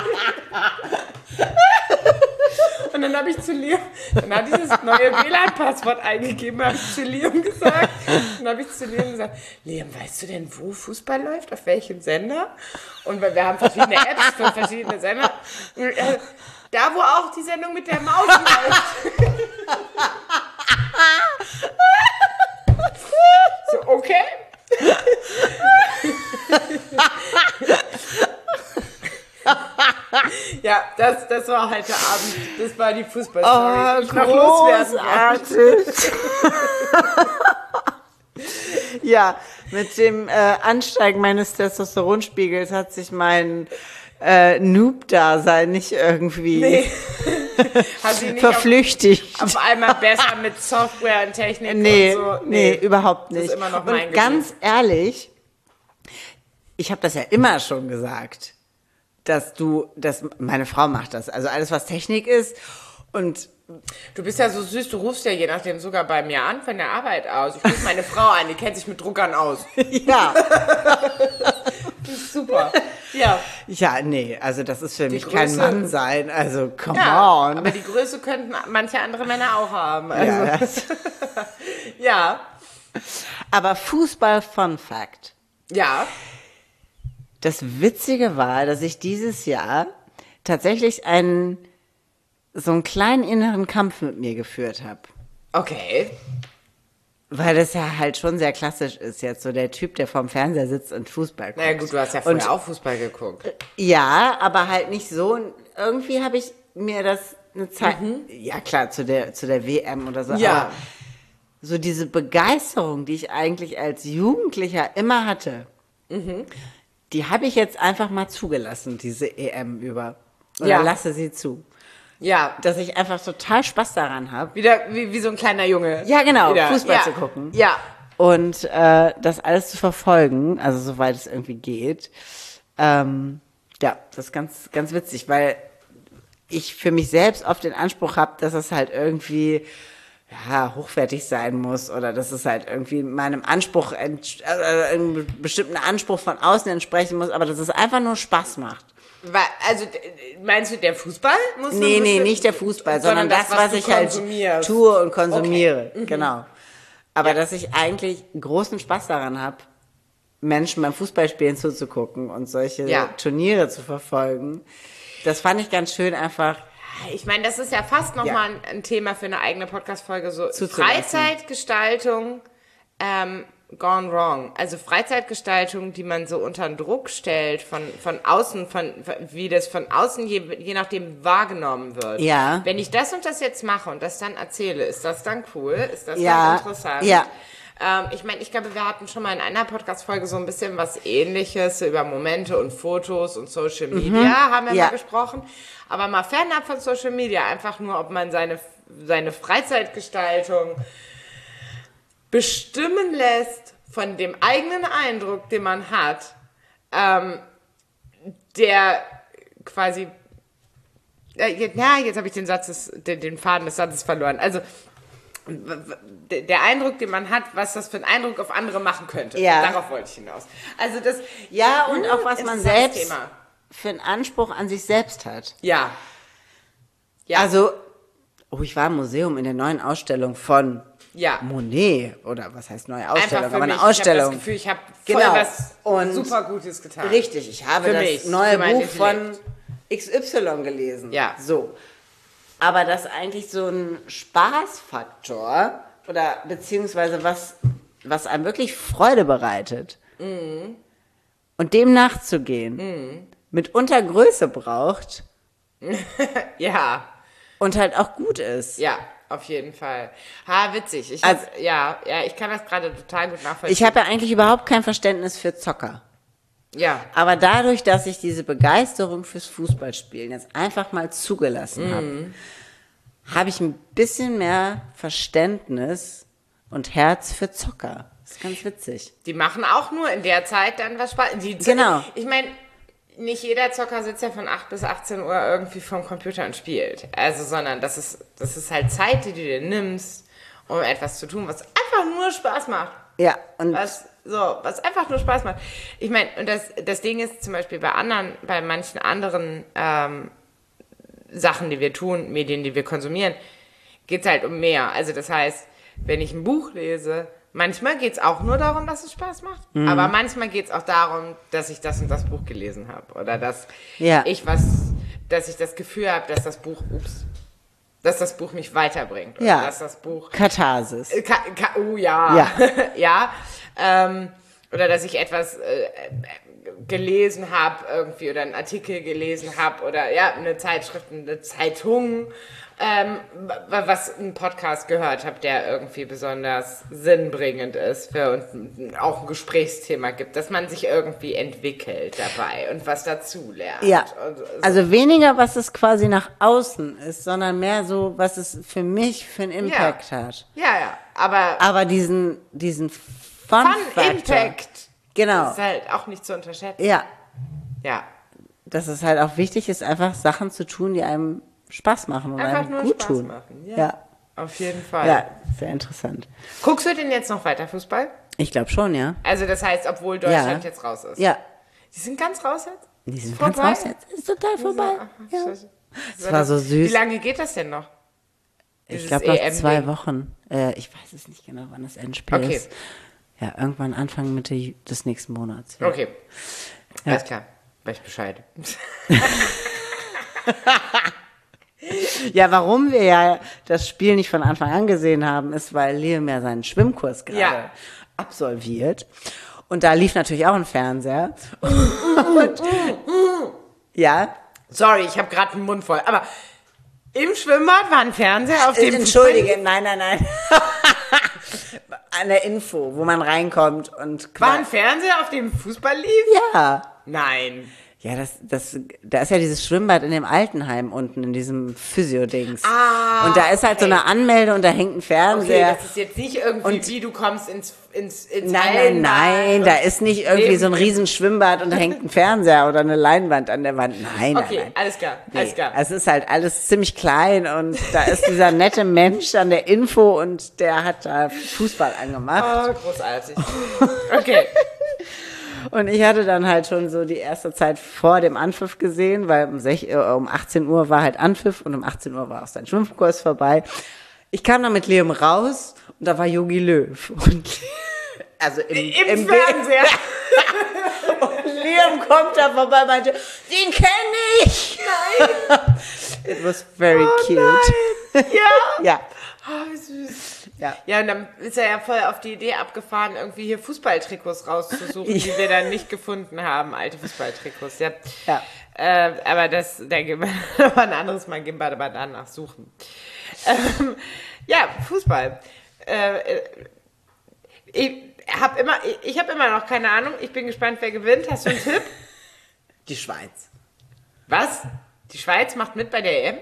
Und dann habe ich zu Liam, dann hat dieses neue W L A N-Passwort eingegeben, habe ich zu Liam gesagt. Dann habe ich zu Liam gesagt, Liam, weißt du denn, wo Fußball läuft? Auf welchem Sender? Und weil wir haben verschiedene Apps für verschiedene Sender. Und, äh, da, wo auch die Sendung mit der Maus läuft. So, okay. Ja, das, das war heute Abend. Das war die Fußballstory. Oh, die ich noch loswerden wollte. großartig. Ja, mit dem äh, Ansteigen meines Testosteronspiegels hat sich mein äh, Noob-Dasein nicht irgendwie Nee. Hat sie nicht auf, verflüchtigt. auf einmal besser mit Software und Technik Nee, und so? nee, überhaupt Das ist nicht. immer noch mein Und ganz ehrlich, ich habe das ja immer schon gesagt, dass du, dass meine Frau macht das. Also alles, was Technik ist und Du bist ja so süß, du rufst ja je nachdem sogar bei mir an von der Arbeit aus. Ich rufe meine Frau an, die kennt sich mit Druckern aus. ja, Das ist super. Ja. ja, nee, also das ist für mich Größe- kein Mann sein. Also come Ja, on. aber die Größe könnten manche andere Männer auch haben. Also, Ja, das, ja. aber Fußball Fun Fact. Ja. Das Witzige war, dass ich dieses Jahr tatsächlich einen so einen kleinen inneren Kampf mit mir geführt habe. Okay. Weil das ja halt schon sehr klassisch ist, jetzt so der Typ, der vorm Fernseher sitzt und Fußball guckt. Na ja, gut, du hast ja vorher Und- auch Fußball geguckt. Ja, aber halt nicht so. Und irgendwie habe ich mir das eine Zeit, ja klar, zu der, zu der W M oder so, Ja. aber so diese Begeisterung, die ich eigentlich als Jugendlicher immer hatte, die habe ich jetzt einfach mal zugelassen, diese E M über. Oder Ja. lasse sie zu. Ja. Dass ich einfach total Spaß daran habe. Wieder wie, wie so ein kleiner Junge. Ja, genau, Wieder. Fußball ja. zu gucken. Ja. Und äh, das alles zu verfolgen, also soweit es irgendwie geht. Ähm, ja, das ist ganz, ganz witzig, weil ich für mich selbst oft den Anspruch habe, dass es halt irgendwie ja, hochwertig sein muss oder dass es halt irgendwie meinem Anspruch, ent- äh, einem bestimmten Anspruch von außen entsprechen muss, aber dass es einfach nur Spaß macht. Wa- Also d- meinst du, der Fußball muss so Nee, ein nee, bisschen- nicht der Fußball, sondern, das, was, du ich halt konsumierst. tue und konsumiere. Okay. Mhm. Genau. Aber dass ich eigentlich großen Spaß daran habe, Menschen beim Fußballspielen zuzugucken und solche Ja. Turniere zu verfolgen, das fand ich ganz schön einfach. Ich meine, das ist ja fast nochmal Ja. ein, ein Thema für eine eigene Podcast-Folge, so Zuzulassen. Freizeitgestaltung ähm, gone wrong. Also Freizeitgestaltung, die man so unter Druck stellt, von, von außen, von, wie das von außen je, je nachdem wahrgenommen wird. Ja. Wenn ich das und das jetzt mache und das dann erzähle, ist das dann cool? Ist das Ja. dann interessant? Ja. Ähm, ich meine, ich glaube, wir hatten schon mal in einer Podcast-Folge so ein bisschen was Ähnliches über Momente und Fotos und Social Media, haben wir Ja. mal gesprochen. Aber mal fernab von Social Media, einfach nur, ob man seine, seine Freizeitgestaltung bestimmen lässt von dem eigenen Eindruck, den man hat, ähm, der quasi, äh, jetzt, ja, jetzt habe ich den Satz, des, den, den Faden des Satzes verloren. Also, der der Eindruck, den man hat, was das für einen Eindruck auf andere machen könnte. Ja. Darauf wollte ich hinaus. Also das, Ja, und Hm, auch was man interessantes selbst Thema. für einen Anspruch an sich selbst hat. Ja. Ja. Also, oh, ich war im Museum in der neuen Ausstellung von Ja. Monet, oder was heißt neue Einfach Ausstellung, für aber mich. eine Ausstellung. Ich habe das Gefühl, ich habe voll Genau. was Und- super Gutes getan. Richtig, ich habe Für das mich, neue für mein Buch von Intellekt. X Y gelesen. Ja. So. Aber das eigentlich so ein Spaßfaktor oder beziehungsweise was, was einem wirklich Freude bereitet Mhm. und dem nachzugehen, mitunter Größe braucht Ja, Und halt auch gut ist. ja, auf jeden Fall. Ha, witzig. Ich Also- hab, ja, ja, ich kann das gerade total gut nachvollziehen. Ich habe ja eigentlich überhaupt kein Verständnis für Zocker. ja, Aber dadurch, dass ich diese Begeisterung fürs Fußballspielen jetzt einfach mal zugelassen habe, habe ich ein bisschen mehr Verständnis und Herz für Zocker. Das ist ganz witzig. die machen auch nur in der Zeit dann was Spaß. Die Genau. Ich meine, nicht jeder Zocker sitzt ja von acht bis achtzehn Uhr irgendwie vorm Computer und spielt. Also, sondern das ist, das ist halt Zeit, die du dir nimmst, um etwas zu tun, was einfach nur Spaß macht. Ja, und Was, so, was einfach nur Spaß macht. Ich meine, und das, das Ding ist zum Beispiel bei anderen, bei manchen anderen ähm, Sachen, die wir tun, Medien, die wir konsumieren, geht's halt um mehr. Also das heißt, wenn ich ein Buch lese, manchmal geht's auch nur darum, dass es Spaß macht. Mhm. Aber manchmal geht's auch darum, dass ich das und das Buch gelesen habe. Oder dass Ja. ich was, dass ich das Gefühl habe, dass das Buch, ups, dass das Buch mich weiterbringt. Oder Ja. dass das Buch Katharsis. Ka ka oh ja. Ja. Ja. Ähm, oder dass ich etwas äh, gelesen habe irgendwie oder einen Artikel gelesen habe oder ja, eine Zeitschrift, eine Zeitung, ähm, was einen Podcast gehört habe, der irgendwie besonders sinnbringend ist für und auch ein Gesprächsthema gibt, dass man sich irgendwie entwickelt dabei und was dazu lernt. Ja, Und so. also weniger, was es quasi nach außen ist, sondern mehr so, was es für mich für einen Impact hat. Ja, ja, aber Aber diesen, diesen Fun Fun-Faktor. Impact Genau. ist halt auch nicht zu unterschätzen. Ja, Ja. dass es halt auch wichtig ist, einfach Sachen zu tun, die einem Spaß machen und Einfach einem nur gut Spaß tun. machen. Ja. Ja. Auf jeden Fall. ja, sehr interessant. Guckst du denn jetzt noch weiter Fußball? Ich glaube schon, ja. Also das heißt, obwohl Deutschland Ja. jetzt raus ist. Ja, Die sind ganz raus jetzt? die sind Vorbei? ganz raus jetzt. Ist total vorbei. Ach, Ja. scheiße. Es war so Wie süß. lange geht das denn noch? Ich Dieses glaube noch E M-Ding. zwei Wochen. Äh, ich weiß es nicht genau, wann das Endspiel Okay. ist. Ja, irgendwann Anfang Mitte Ju- des nächsten Monats. Ja. Okay. Alles klar. Weiß Bescheid. Ja, warum wir ja das Spiel nicht von Anfang an gesehen haben, ist, weil Liam ja seinen Schwimmkurs gerade Ja. absolviert. Und da lief natürlich auch ein Fernseher. Und, ja, Sorry, ich habe gerade einen Mund voll. Aber im Schwimmbad war ein Fernseher, auf dem... entschuldige, nein, nein, nein. An der Info, wo man reinkommt und War qua- ein Fernseher, auf dem Fußball lief? ja. Nein. Ja, das, das, da ist ja dieses Schwimmbad in dem Altenheim unten, in diesem Physio-Dings. Ah, und da ist halt so okay. eine Anmelde und da hängt ein Okay, Fernseher. das ist jetzt nicht irgendwie, wie du kommst ins, ins, ins Nein, nein, Hallenbad nein, und da ist nicht irgendwie neben- so ein riesen Schwimmbad und da hängt ein Fernseher oder eine Leinwand an der Wand. Nein, Okay, nein, nein. alles klar, Nee, alles klar. Es ist halt alles ziemlich klein und da ist dieser nette Mensch an der Info und der hat da Fußball angemacht. Oh, großartig. Okay. Und ich hatte dann halt schon so die erste Zeit vor dem Anpfiff gesehen, weil um, sech, äh, um achtzehn Uhr war halt Anpfiff und um achtzehn Uhr war auch sein Schwimmkurs vorbei. Ich kam dann mit Liam raus und da war Jogi Löw. Und also im, Im, im Fernseher. Liam kommt da vorbei und meinte, den kenne ich. Nein. It was very Oh cute. nein. Ja. Ja, Oh, wie süß. ja. Ja, und dann ist er ja voll auf die Idee abgefahren, irgendwie hier Fußballtrikots rauszusuchen, die wir dann nicht gefunden haben, alte Fußballtrikots. Ja. Ja. Äh, aber das, da gehen wir noch mal ein anderes Mal, gehen wir aber danach suchen. Ähm, ja, Fußball. Äh, äh, ich habe immer, ich, ich habe immer noch keine Ahnung. Ich bin gespannt, wer gewinnt. Hast du einen Tipp? Die Schweiz. Was? Die Schweiz macht mit bei der E M?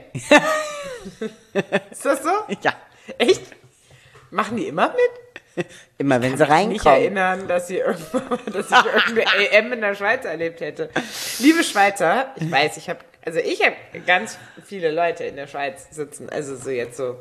Ist das so? Ja. Echt? Machen die immer mit? Immer wenn sie Nicht reinkommen. erinnern, dass, sie irgendwann, dass ich irgendeine E M in der Schweiz erlebt hätte. Liebe Schweizer, ich weiß, ich habe, also ich habe ganz viele Leute in der Schweiz sitzen, also so jetzt so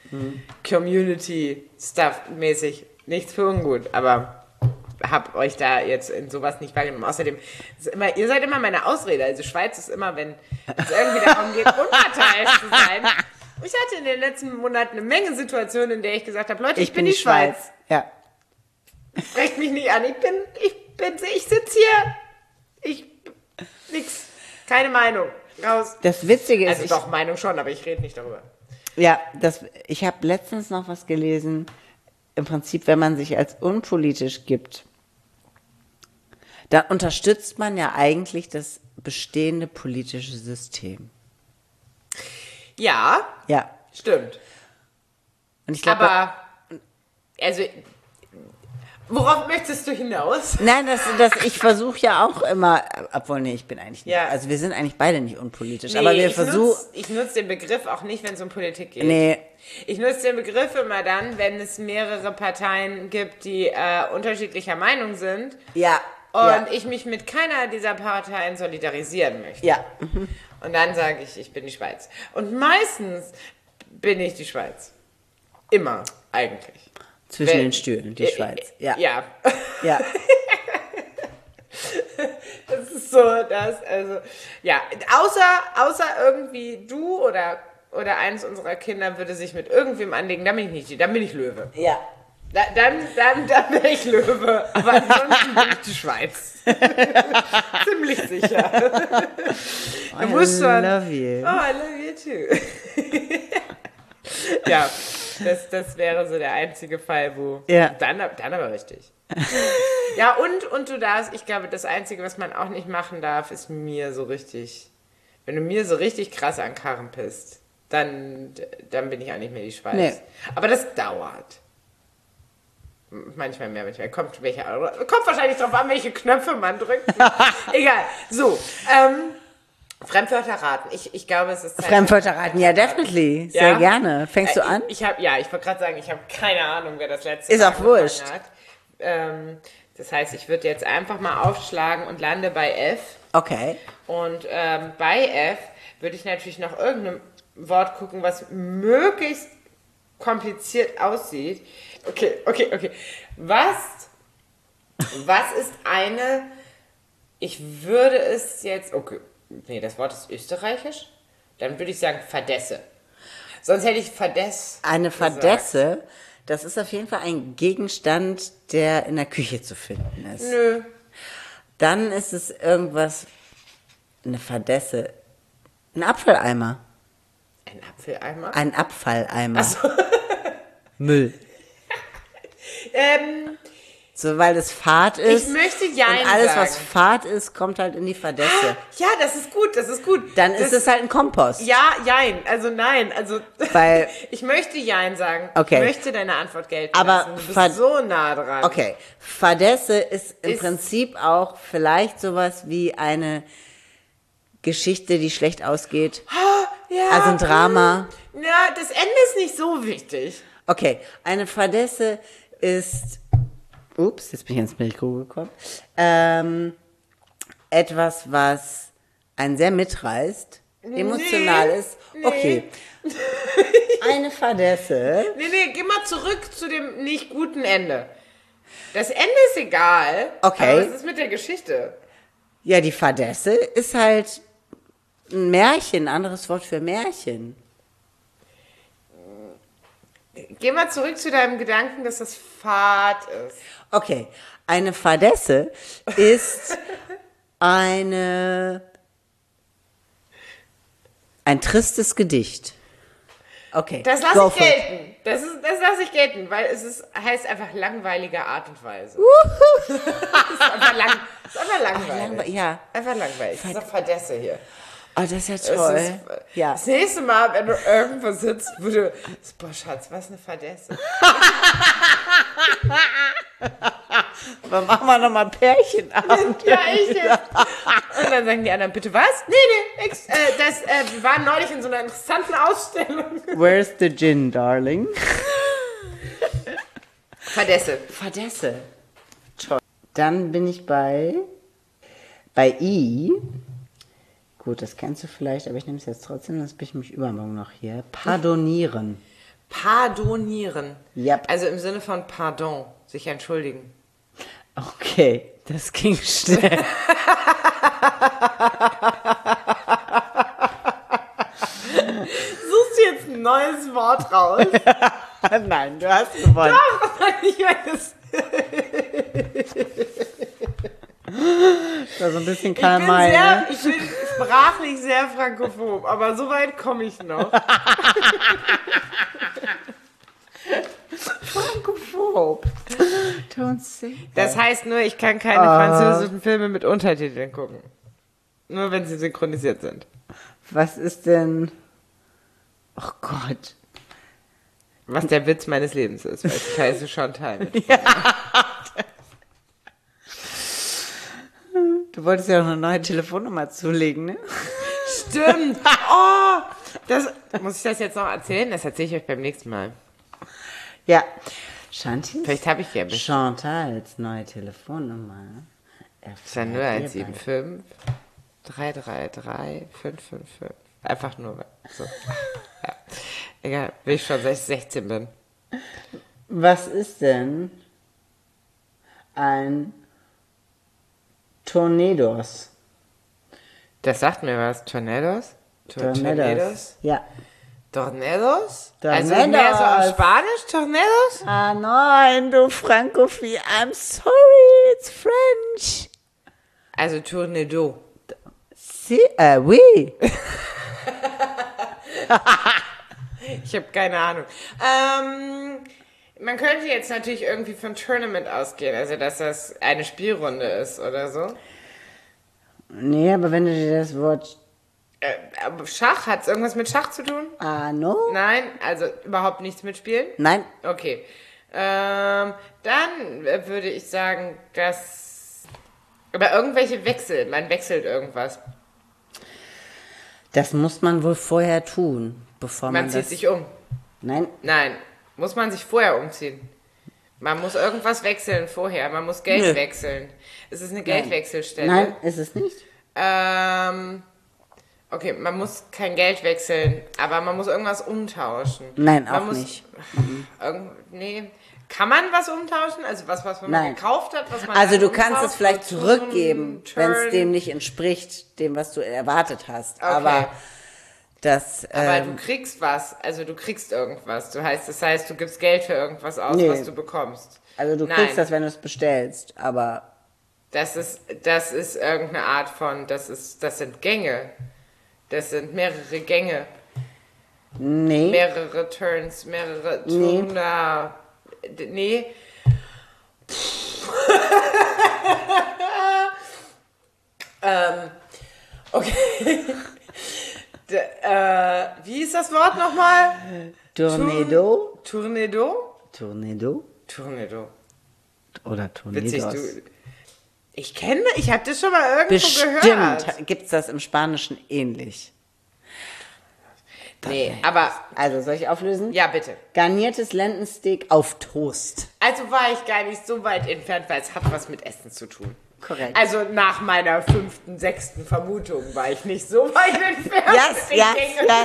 Community-Stuff-mäßig, nichts für ungut, aber hab euch da jetzt in sowas nicht wahrgenommen. Außerdem, ist immer, ihr seid immer meine Ausrede, also Schweiz ist immer, wenn es irgendwie darum geht, unparteiisch zu sein. Ich hatte in den letzten Monaten eine Menge Situationen, in der ich gesagt habe, Leute, ich, bin die Schweiz. Ja. Sprecht mich nicht an. Ich bin, ich bin, ich sitze hier. Ich, nix. Keine Meinung. Raus. Das Witzige ist, Also ich, doch, Meinung schon, aber ich rede nicht darüber. ja, das, ich habe letztens noch was gelesen. Im Prinzip, wenn man sich als unpolitisch gibt, dann unterstützt man ja eigentlich das bestehende politische System. Ja, Ja. stimmt. Und ich glaube, Aber, also, worauf möchtest du hinaus? nein, das, das, ich versuche ja auch immer, obwohl, nee, ich bin eigentlich nicht, Ja. also wir sind eigentlich beide nicht unpolitisch, Nee, aber wir ich versuchen, nutz- Ich nutze den Begriff auch nicht, wenn es um Politik geht. nee, Ich nutze den Begriff immer dann, wenn es mehrere Parteien gibt, die äh, unterschiedlicher Meinung sind ja, und ja, ich mich mit keiner dieser Parteien solidarisieren möchte. ja, Und dann sage ich, ich bin die Schweiz. Und meistens bin ich die Schweiz. Immer, eigentlich. zwischen Wenn- den Stühlen, die Äh, Schweiz, ja, Ja. ja, Das ist so, das, also, ja, außer, außer irgendwie du oder, oder eines unserer Kinder würde sich mit irgendwem anlegen, dann bin ich nicht die, dann bin ich Löwe. ja. Da, dann, dann, dann bin ich Löwe, aber ansonsten bin ich die Schweiz. Ziemlich sicher. Du musst I schon. love you. Oh, I love you too. Ja, das, das wäre so der einzige Fall, wo. Ja. Dann, dann aber richtig. Ja, und, und du darfst, ich glaube, das Einzige, was man auch nicht machen darf, ist mir so richtig. Wenn du mir so richtig krass an Karren pisst, dann, dann bin ich auch nicht mehr die Schweiz. Nee. Aber das dauert. Manchmal mehr, manchmal kommt welche, kommt wahrscheinlich drauf an, welche Knöpfe man drückt. Egal. So, ähm, Fremdwörter raten. Ich, ich glaube, es ist Zeit. Fremdwörter raten, ja, definitely, sehr Ja? gerne. Fängst du Äh, an? Ich, ich habe, ja, ich wollte gerade sagen, ich habe keine Ahnung, wer das letzte Ist Mal auch wurscht. angefangen hat. Ähm, das heißt, ich würde jetzt einfach mal aufschlagen und lande bei F. Okay. Und ähm, bei F würde ich natürlich nach irgendeinem Wort gucken, was möglichst kompliziert aussieht. Okay, okay, okay. Was, was ist eine, ich würde es jetzt, okay, nee, das Wort ist österreichisch, dann würde ich sagen Fadesse. Sonst hätte ich Fadesse Eine gesagt. Fadesse, das ist auf jeden Fall ein Gegenstand, der in der Küche zu finden ist. Nö. Dann ist es irgendwas, eine Fadesse, ein Apfeleimer, Ein Apfeleimer? ein Abfalleimer, Müll. Ähm, So, weil es Fahrt ist. ich möchte Jein und alles, sagen. was Fahrt ist, kommt halt in die Fadesse. Ja, das ist gut, das ist gut. Dann das, ist es halt ein Kompost. Ja, Jein, also nein, also Weil- ich möchte Jein sagen. Okay. Ich möchte deine Antwort gelten Aber lassen. Du bist Fad- so nah dran. Okay, Fadesse ist im Ist- Prinzip auch vielleicht sowas wie eine Geschichte, die schlecht ausgeht. Ja, Also ein Drama. hm, Ja, das Ende ist nicht so wichtig. Okay, eine Fadesse ist, ups, jetzt bin ich ins Mikro gekommen, ähm, etwas, was einen sehr mitreißt, emotional ist. nee. Okay, eine Fadesse, Nee, nee, geh mal zurück zu dem nicht guten Ende. Das Ende ist egal. Okay. Aber was ist mit der Geschichte? ja, die Fadesse ist halt ein Märchen, ein anderes Wort für Märchen. Geh mal zurück zu deinem Gedanken, dass das Fahrt ist. Okay, eine Fadesse ist eine, ein tristes Gedicht. Okay, Das lasse go ich for it. gelten. Das, ist, das lasse ich gelten, weil es ist, heißt einfach langweilige Art und Weise. Es ist einfach, lang, es ist einfach langweilig. Langwe- ja. Einfach langweilig. Das ist eine Fadesse hier. Oh, das ist ja Es toll. Ist, ja. Das nächste Mal, wenn du irgendwo sitzt, würde, boah, Schatz, was eine Fadesse. Dann machen wir nochmal Pärchenabend. Ja, ich jetzt. Und dann sagen die anderen, bitte was? Nee, nee, nix. Äh, das, äh, wir waren neulich in so einer interessanten Ausstellung. Where's the gin, darling? Fadesse. Fadesse. Toll. Dann bin ich bei, bei I. Gut, das kennst du vielleicht, aber ich nehme es jetzt trotzdem, sonst bin ich mich übermorgen noch hier. Pardonieren. Pardonieren. Yep. Also im Sinne von Pardon, sich entschuldigen. Okay, das ging schnell. Suchst du jetzt ein neues Wort raus? Nein, du hast gewonnen. Ich meine, das Das war so ein bisschen ich Karl bin, May, sehr, ne? ich bin sprachlich sehr frankophob, aber so weit komme ich noch. Frankophob. Don't say Das heißt nur, ich kann keine französischen Filme mit Untertiteln gucken. Nur wenn sie synchronisiert sind. Was ist denn... Oh Gott. Was der Witz meines Lebens ist, weil ich heiße Chantal mit. Du wolltest ja noch eine neue Telefonnummer zulegen, ne? Stimmt. Oh, das, muss ich das jetzt noch erzählen? Das erzähle ich euch beim nächsten Mal. Ja. Chantis? Vielleicht habe ich ja bis Chantals neue Telefonnummer. dann nur eins sieben fünf drei drei drei fünf fünf fünf. Einfach nur so. Ja. Egal, wenn ich schon seit ich sechzehn bin. Was ist denn ein Tornados? Das sagt mir was. Tornados? Tor- Tornados? Ja. Tornados? Tornados. Also mehr so auf Spanisch, Tornados? Ah nein, du Frankophil. I'm sorry, it's French. Also Tornado. Si, äh, oui. Ich habe keine Ahnung. Ähm, man könnte jetzt natürlich irgendwie von Tournament ausgehen, also dass das eine Spielrunde ist oder so. Nee, aber wenn du dir das Wort Äh, aber Schach, hat es irgendwas mit Schach zu tun? Ah, no? Nein, also überhaupt nichts mit Spielen? Nein. Okay. Ähm, dann äh, würde ich sagen, dass... Aber irgendwelche Wechsel, man wechselt irgendwas. Das muss man wohl vorher tun, bevor man, Man zieht das... sich um. Nein, Nein, muss man sich vorher umziehen. Man muss irgendwas wechseln vorher. Man muss Geld Nö. wechseln. Es ist eine Geldwechselstelle. nein, ist es nicht. Ähm, okay, man muss kein Geld wechseln, aber man muss irgendwas umtauschen. Nein, man auch muss, nicht. Irgend, nee. Kann man was umtauschen? Also was, was man Nein. gekauft hat? Was man Also dann du kannst umtaucht, es vielleicht so- so ein zurückgeben, wenn es Turn. dem nicht entspricht, dem, was du erwartet hast. Okay. Aber das... Aber ähm, du kriegst was, also du kriegst irgendwas. Du heißt, das heißt, du gibst Geld für irgendwas aus, Nee. was du bekommst. also du Nein. kriegst das, wenn du es bestellst, aber... Das ist, das ist irgendeine Art von, das ist, das sind Gänge. Das sind mehrere Gänge, Nee. mehrere Turns, mehrere Nee. Turner. D- Nee. ähm, okay. D äh, wie ist das Wort nochmal? Tornado? Tornado? Tornado? Tornado. Oder Witzig, Tornados? du. Ich kenne, ich habe das schon mal irgendwo gehört. Bestimmt gibt es das im Spanischen ähnlich. Nee, aber, Also, soll ich auflösen? ja, bitte. Garniertes Lendensteak auf Toast. Also war ich gar nicht so weit entfernt, weil es hat was mit Essen zu tun. Korrekt. Also nach meiner fünften, sechsten Vermutung war ich nicht so weit entfernt. Yes, mit den yes, Dingen.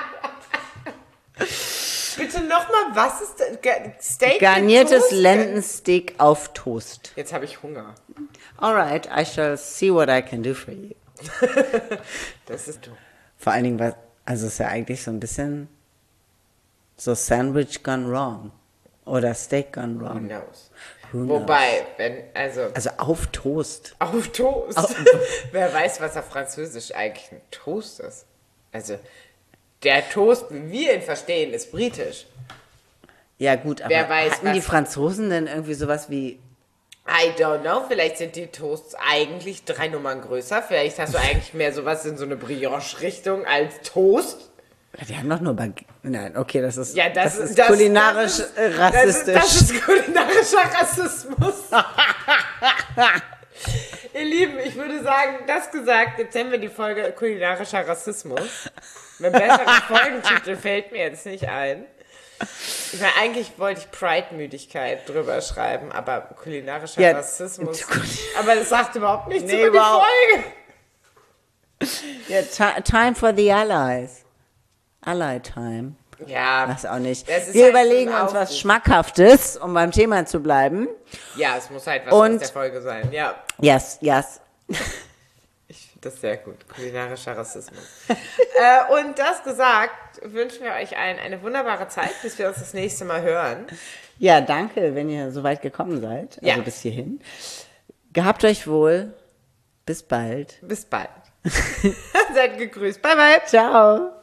yes. Bitte nochmal, was ist das? Ga- Steak mit Garniertes Toast? Lendensteak auf Toast. Jetzt habe ich Hunger. Alright, I shall see what I can do for you. Das ist du. Vor allen Dingen, was, also es ist ja eigentlich so ein bisschen so Sandwich gone wrong. Oder Steak gone Who wrong. knows? Who knows? Wobei, wenn, also Also auf Toast. auf Toast. Wer weiß, was auf Französisch eigentlich ein Toast ist. Also der Toast, wie wir ihn verstehen, ist britisch. Ja gut, aber Wer weiß, hatten die was- Franzosen denn irgendwie sowas wie... I don't know, vielleicht sind die Toasts eigentlich drei Nummern größer. Vielleicht hast du eigentlich mehr sowas in so eine Brioche-Richtung als Toast. Die haben doch nur Bag Nein, okay, das ist, Ja, das, ist das, kulinarisch das ist, äh, rassistisch. Das ist, das ist kulinarischer Rassismus. Ihr Lieben, ich würde sagen, das gesagt, jetzt haben wir die Folge kulinarischer Rassismus. Ein besserer Folgentitel fällt mir jetzt nicht ein. Ich meine, eigentlich wollte ich Pride-Müdigkeit drüber schreiben, aber kulinarischer Ja, Rassismus. Kul- Aber das sagt überhaupt nichts Nee, über überhaupt- die Folge. Ja, ti- time for the allies. Ally time. Ja, Weiß auch nicht. Das ist Wir halt so ein überlegen uns Aufruf. was Schmackhaftes, um beim Thema zu bleiben. ja, es muss halt was Und- aus der Folge sein. Ja, Yes, yes. ich finde das sehr gut. Kulinarischer Rassismus. äh, und das gesagt, wünschen wir euch allen eine wunderbare Zeit, bis wir uns das nächste Mal hören. Ja, danke, wenn ihr so weit gekommen seid. Also Ja. bis hierhin. Gehabt euch wohl. Bis bald. Bis bald. Seid gegrüßt. Bye, bye. Ciao.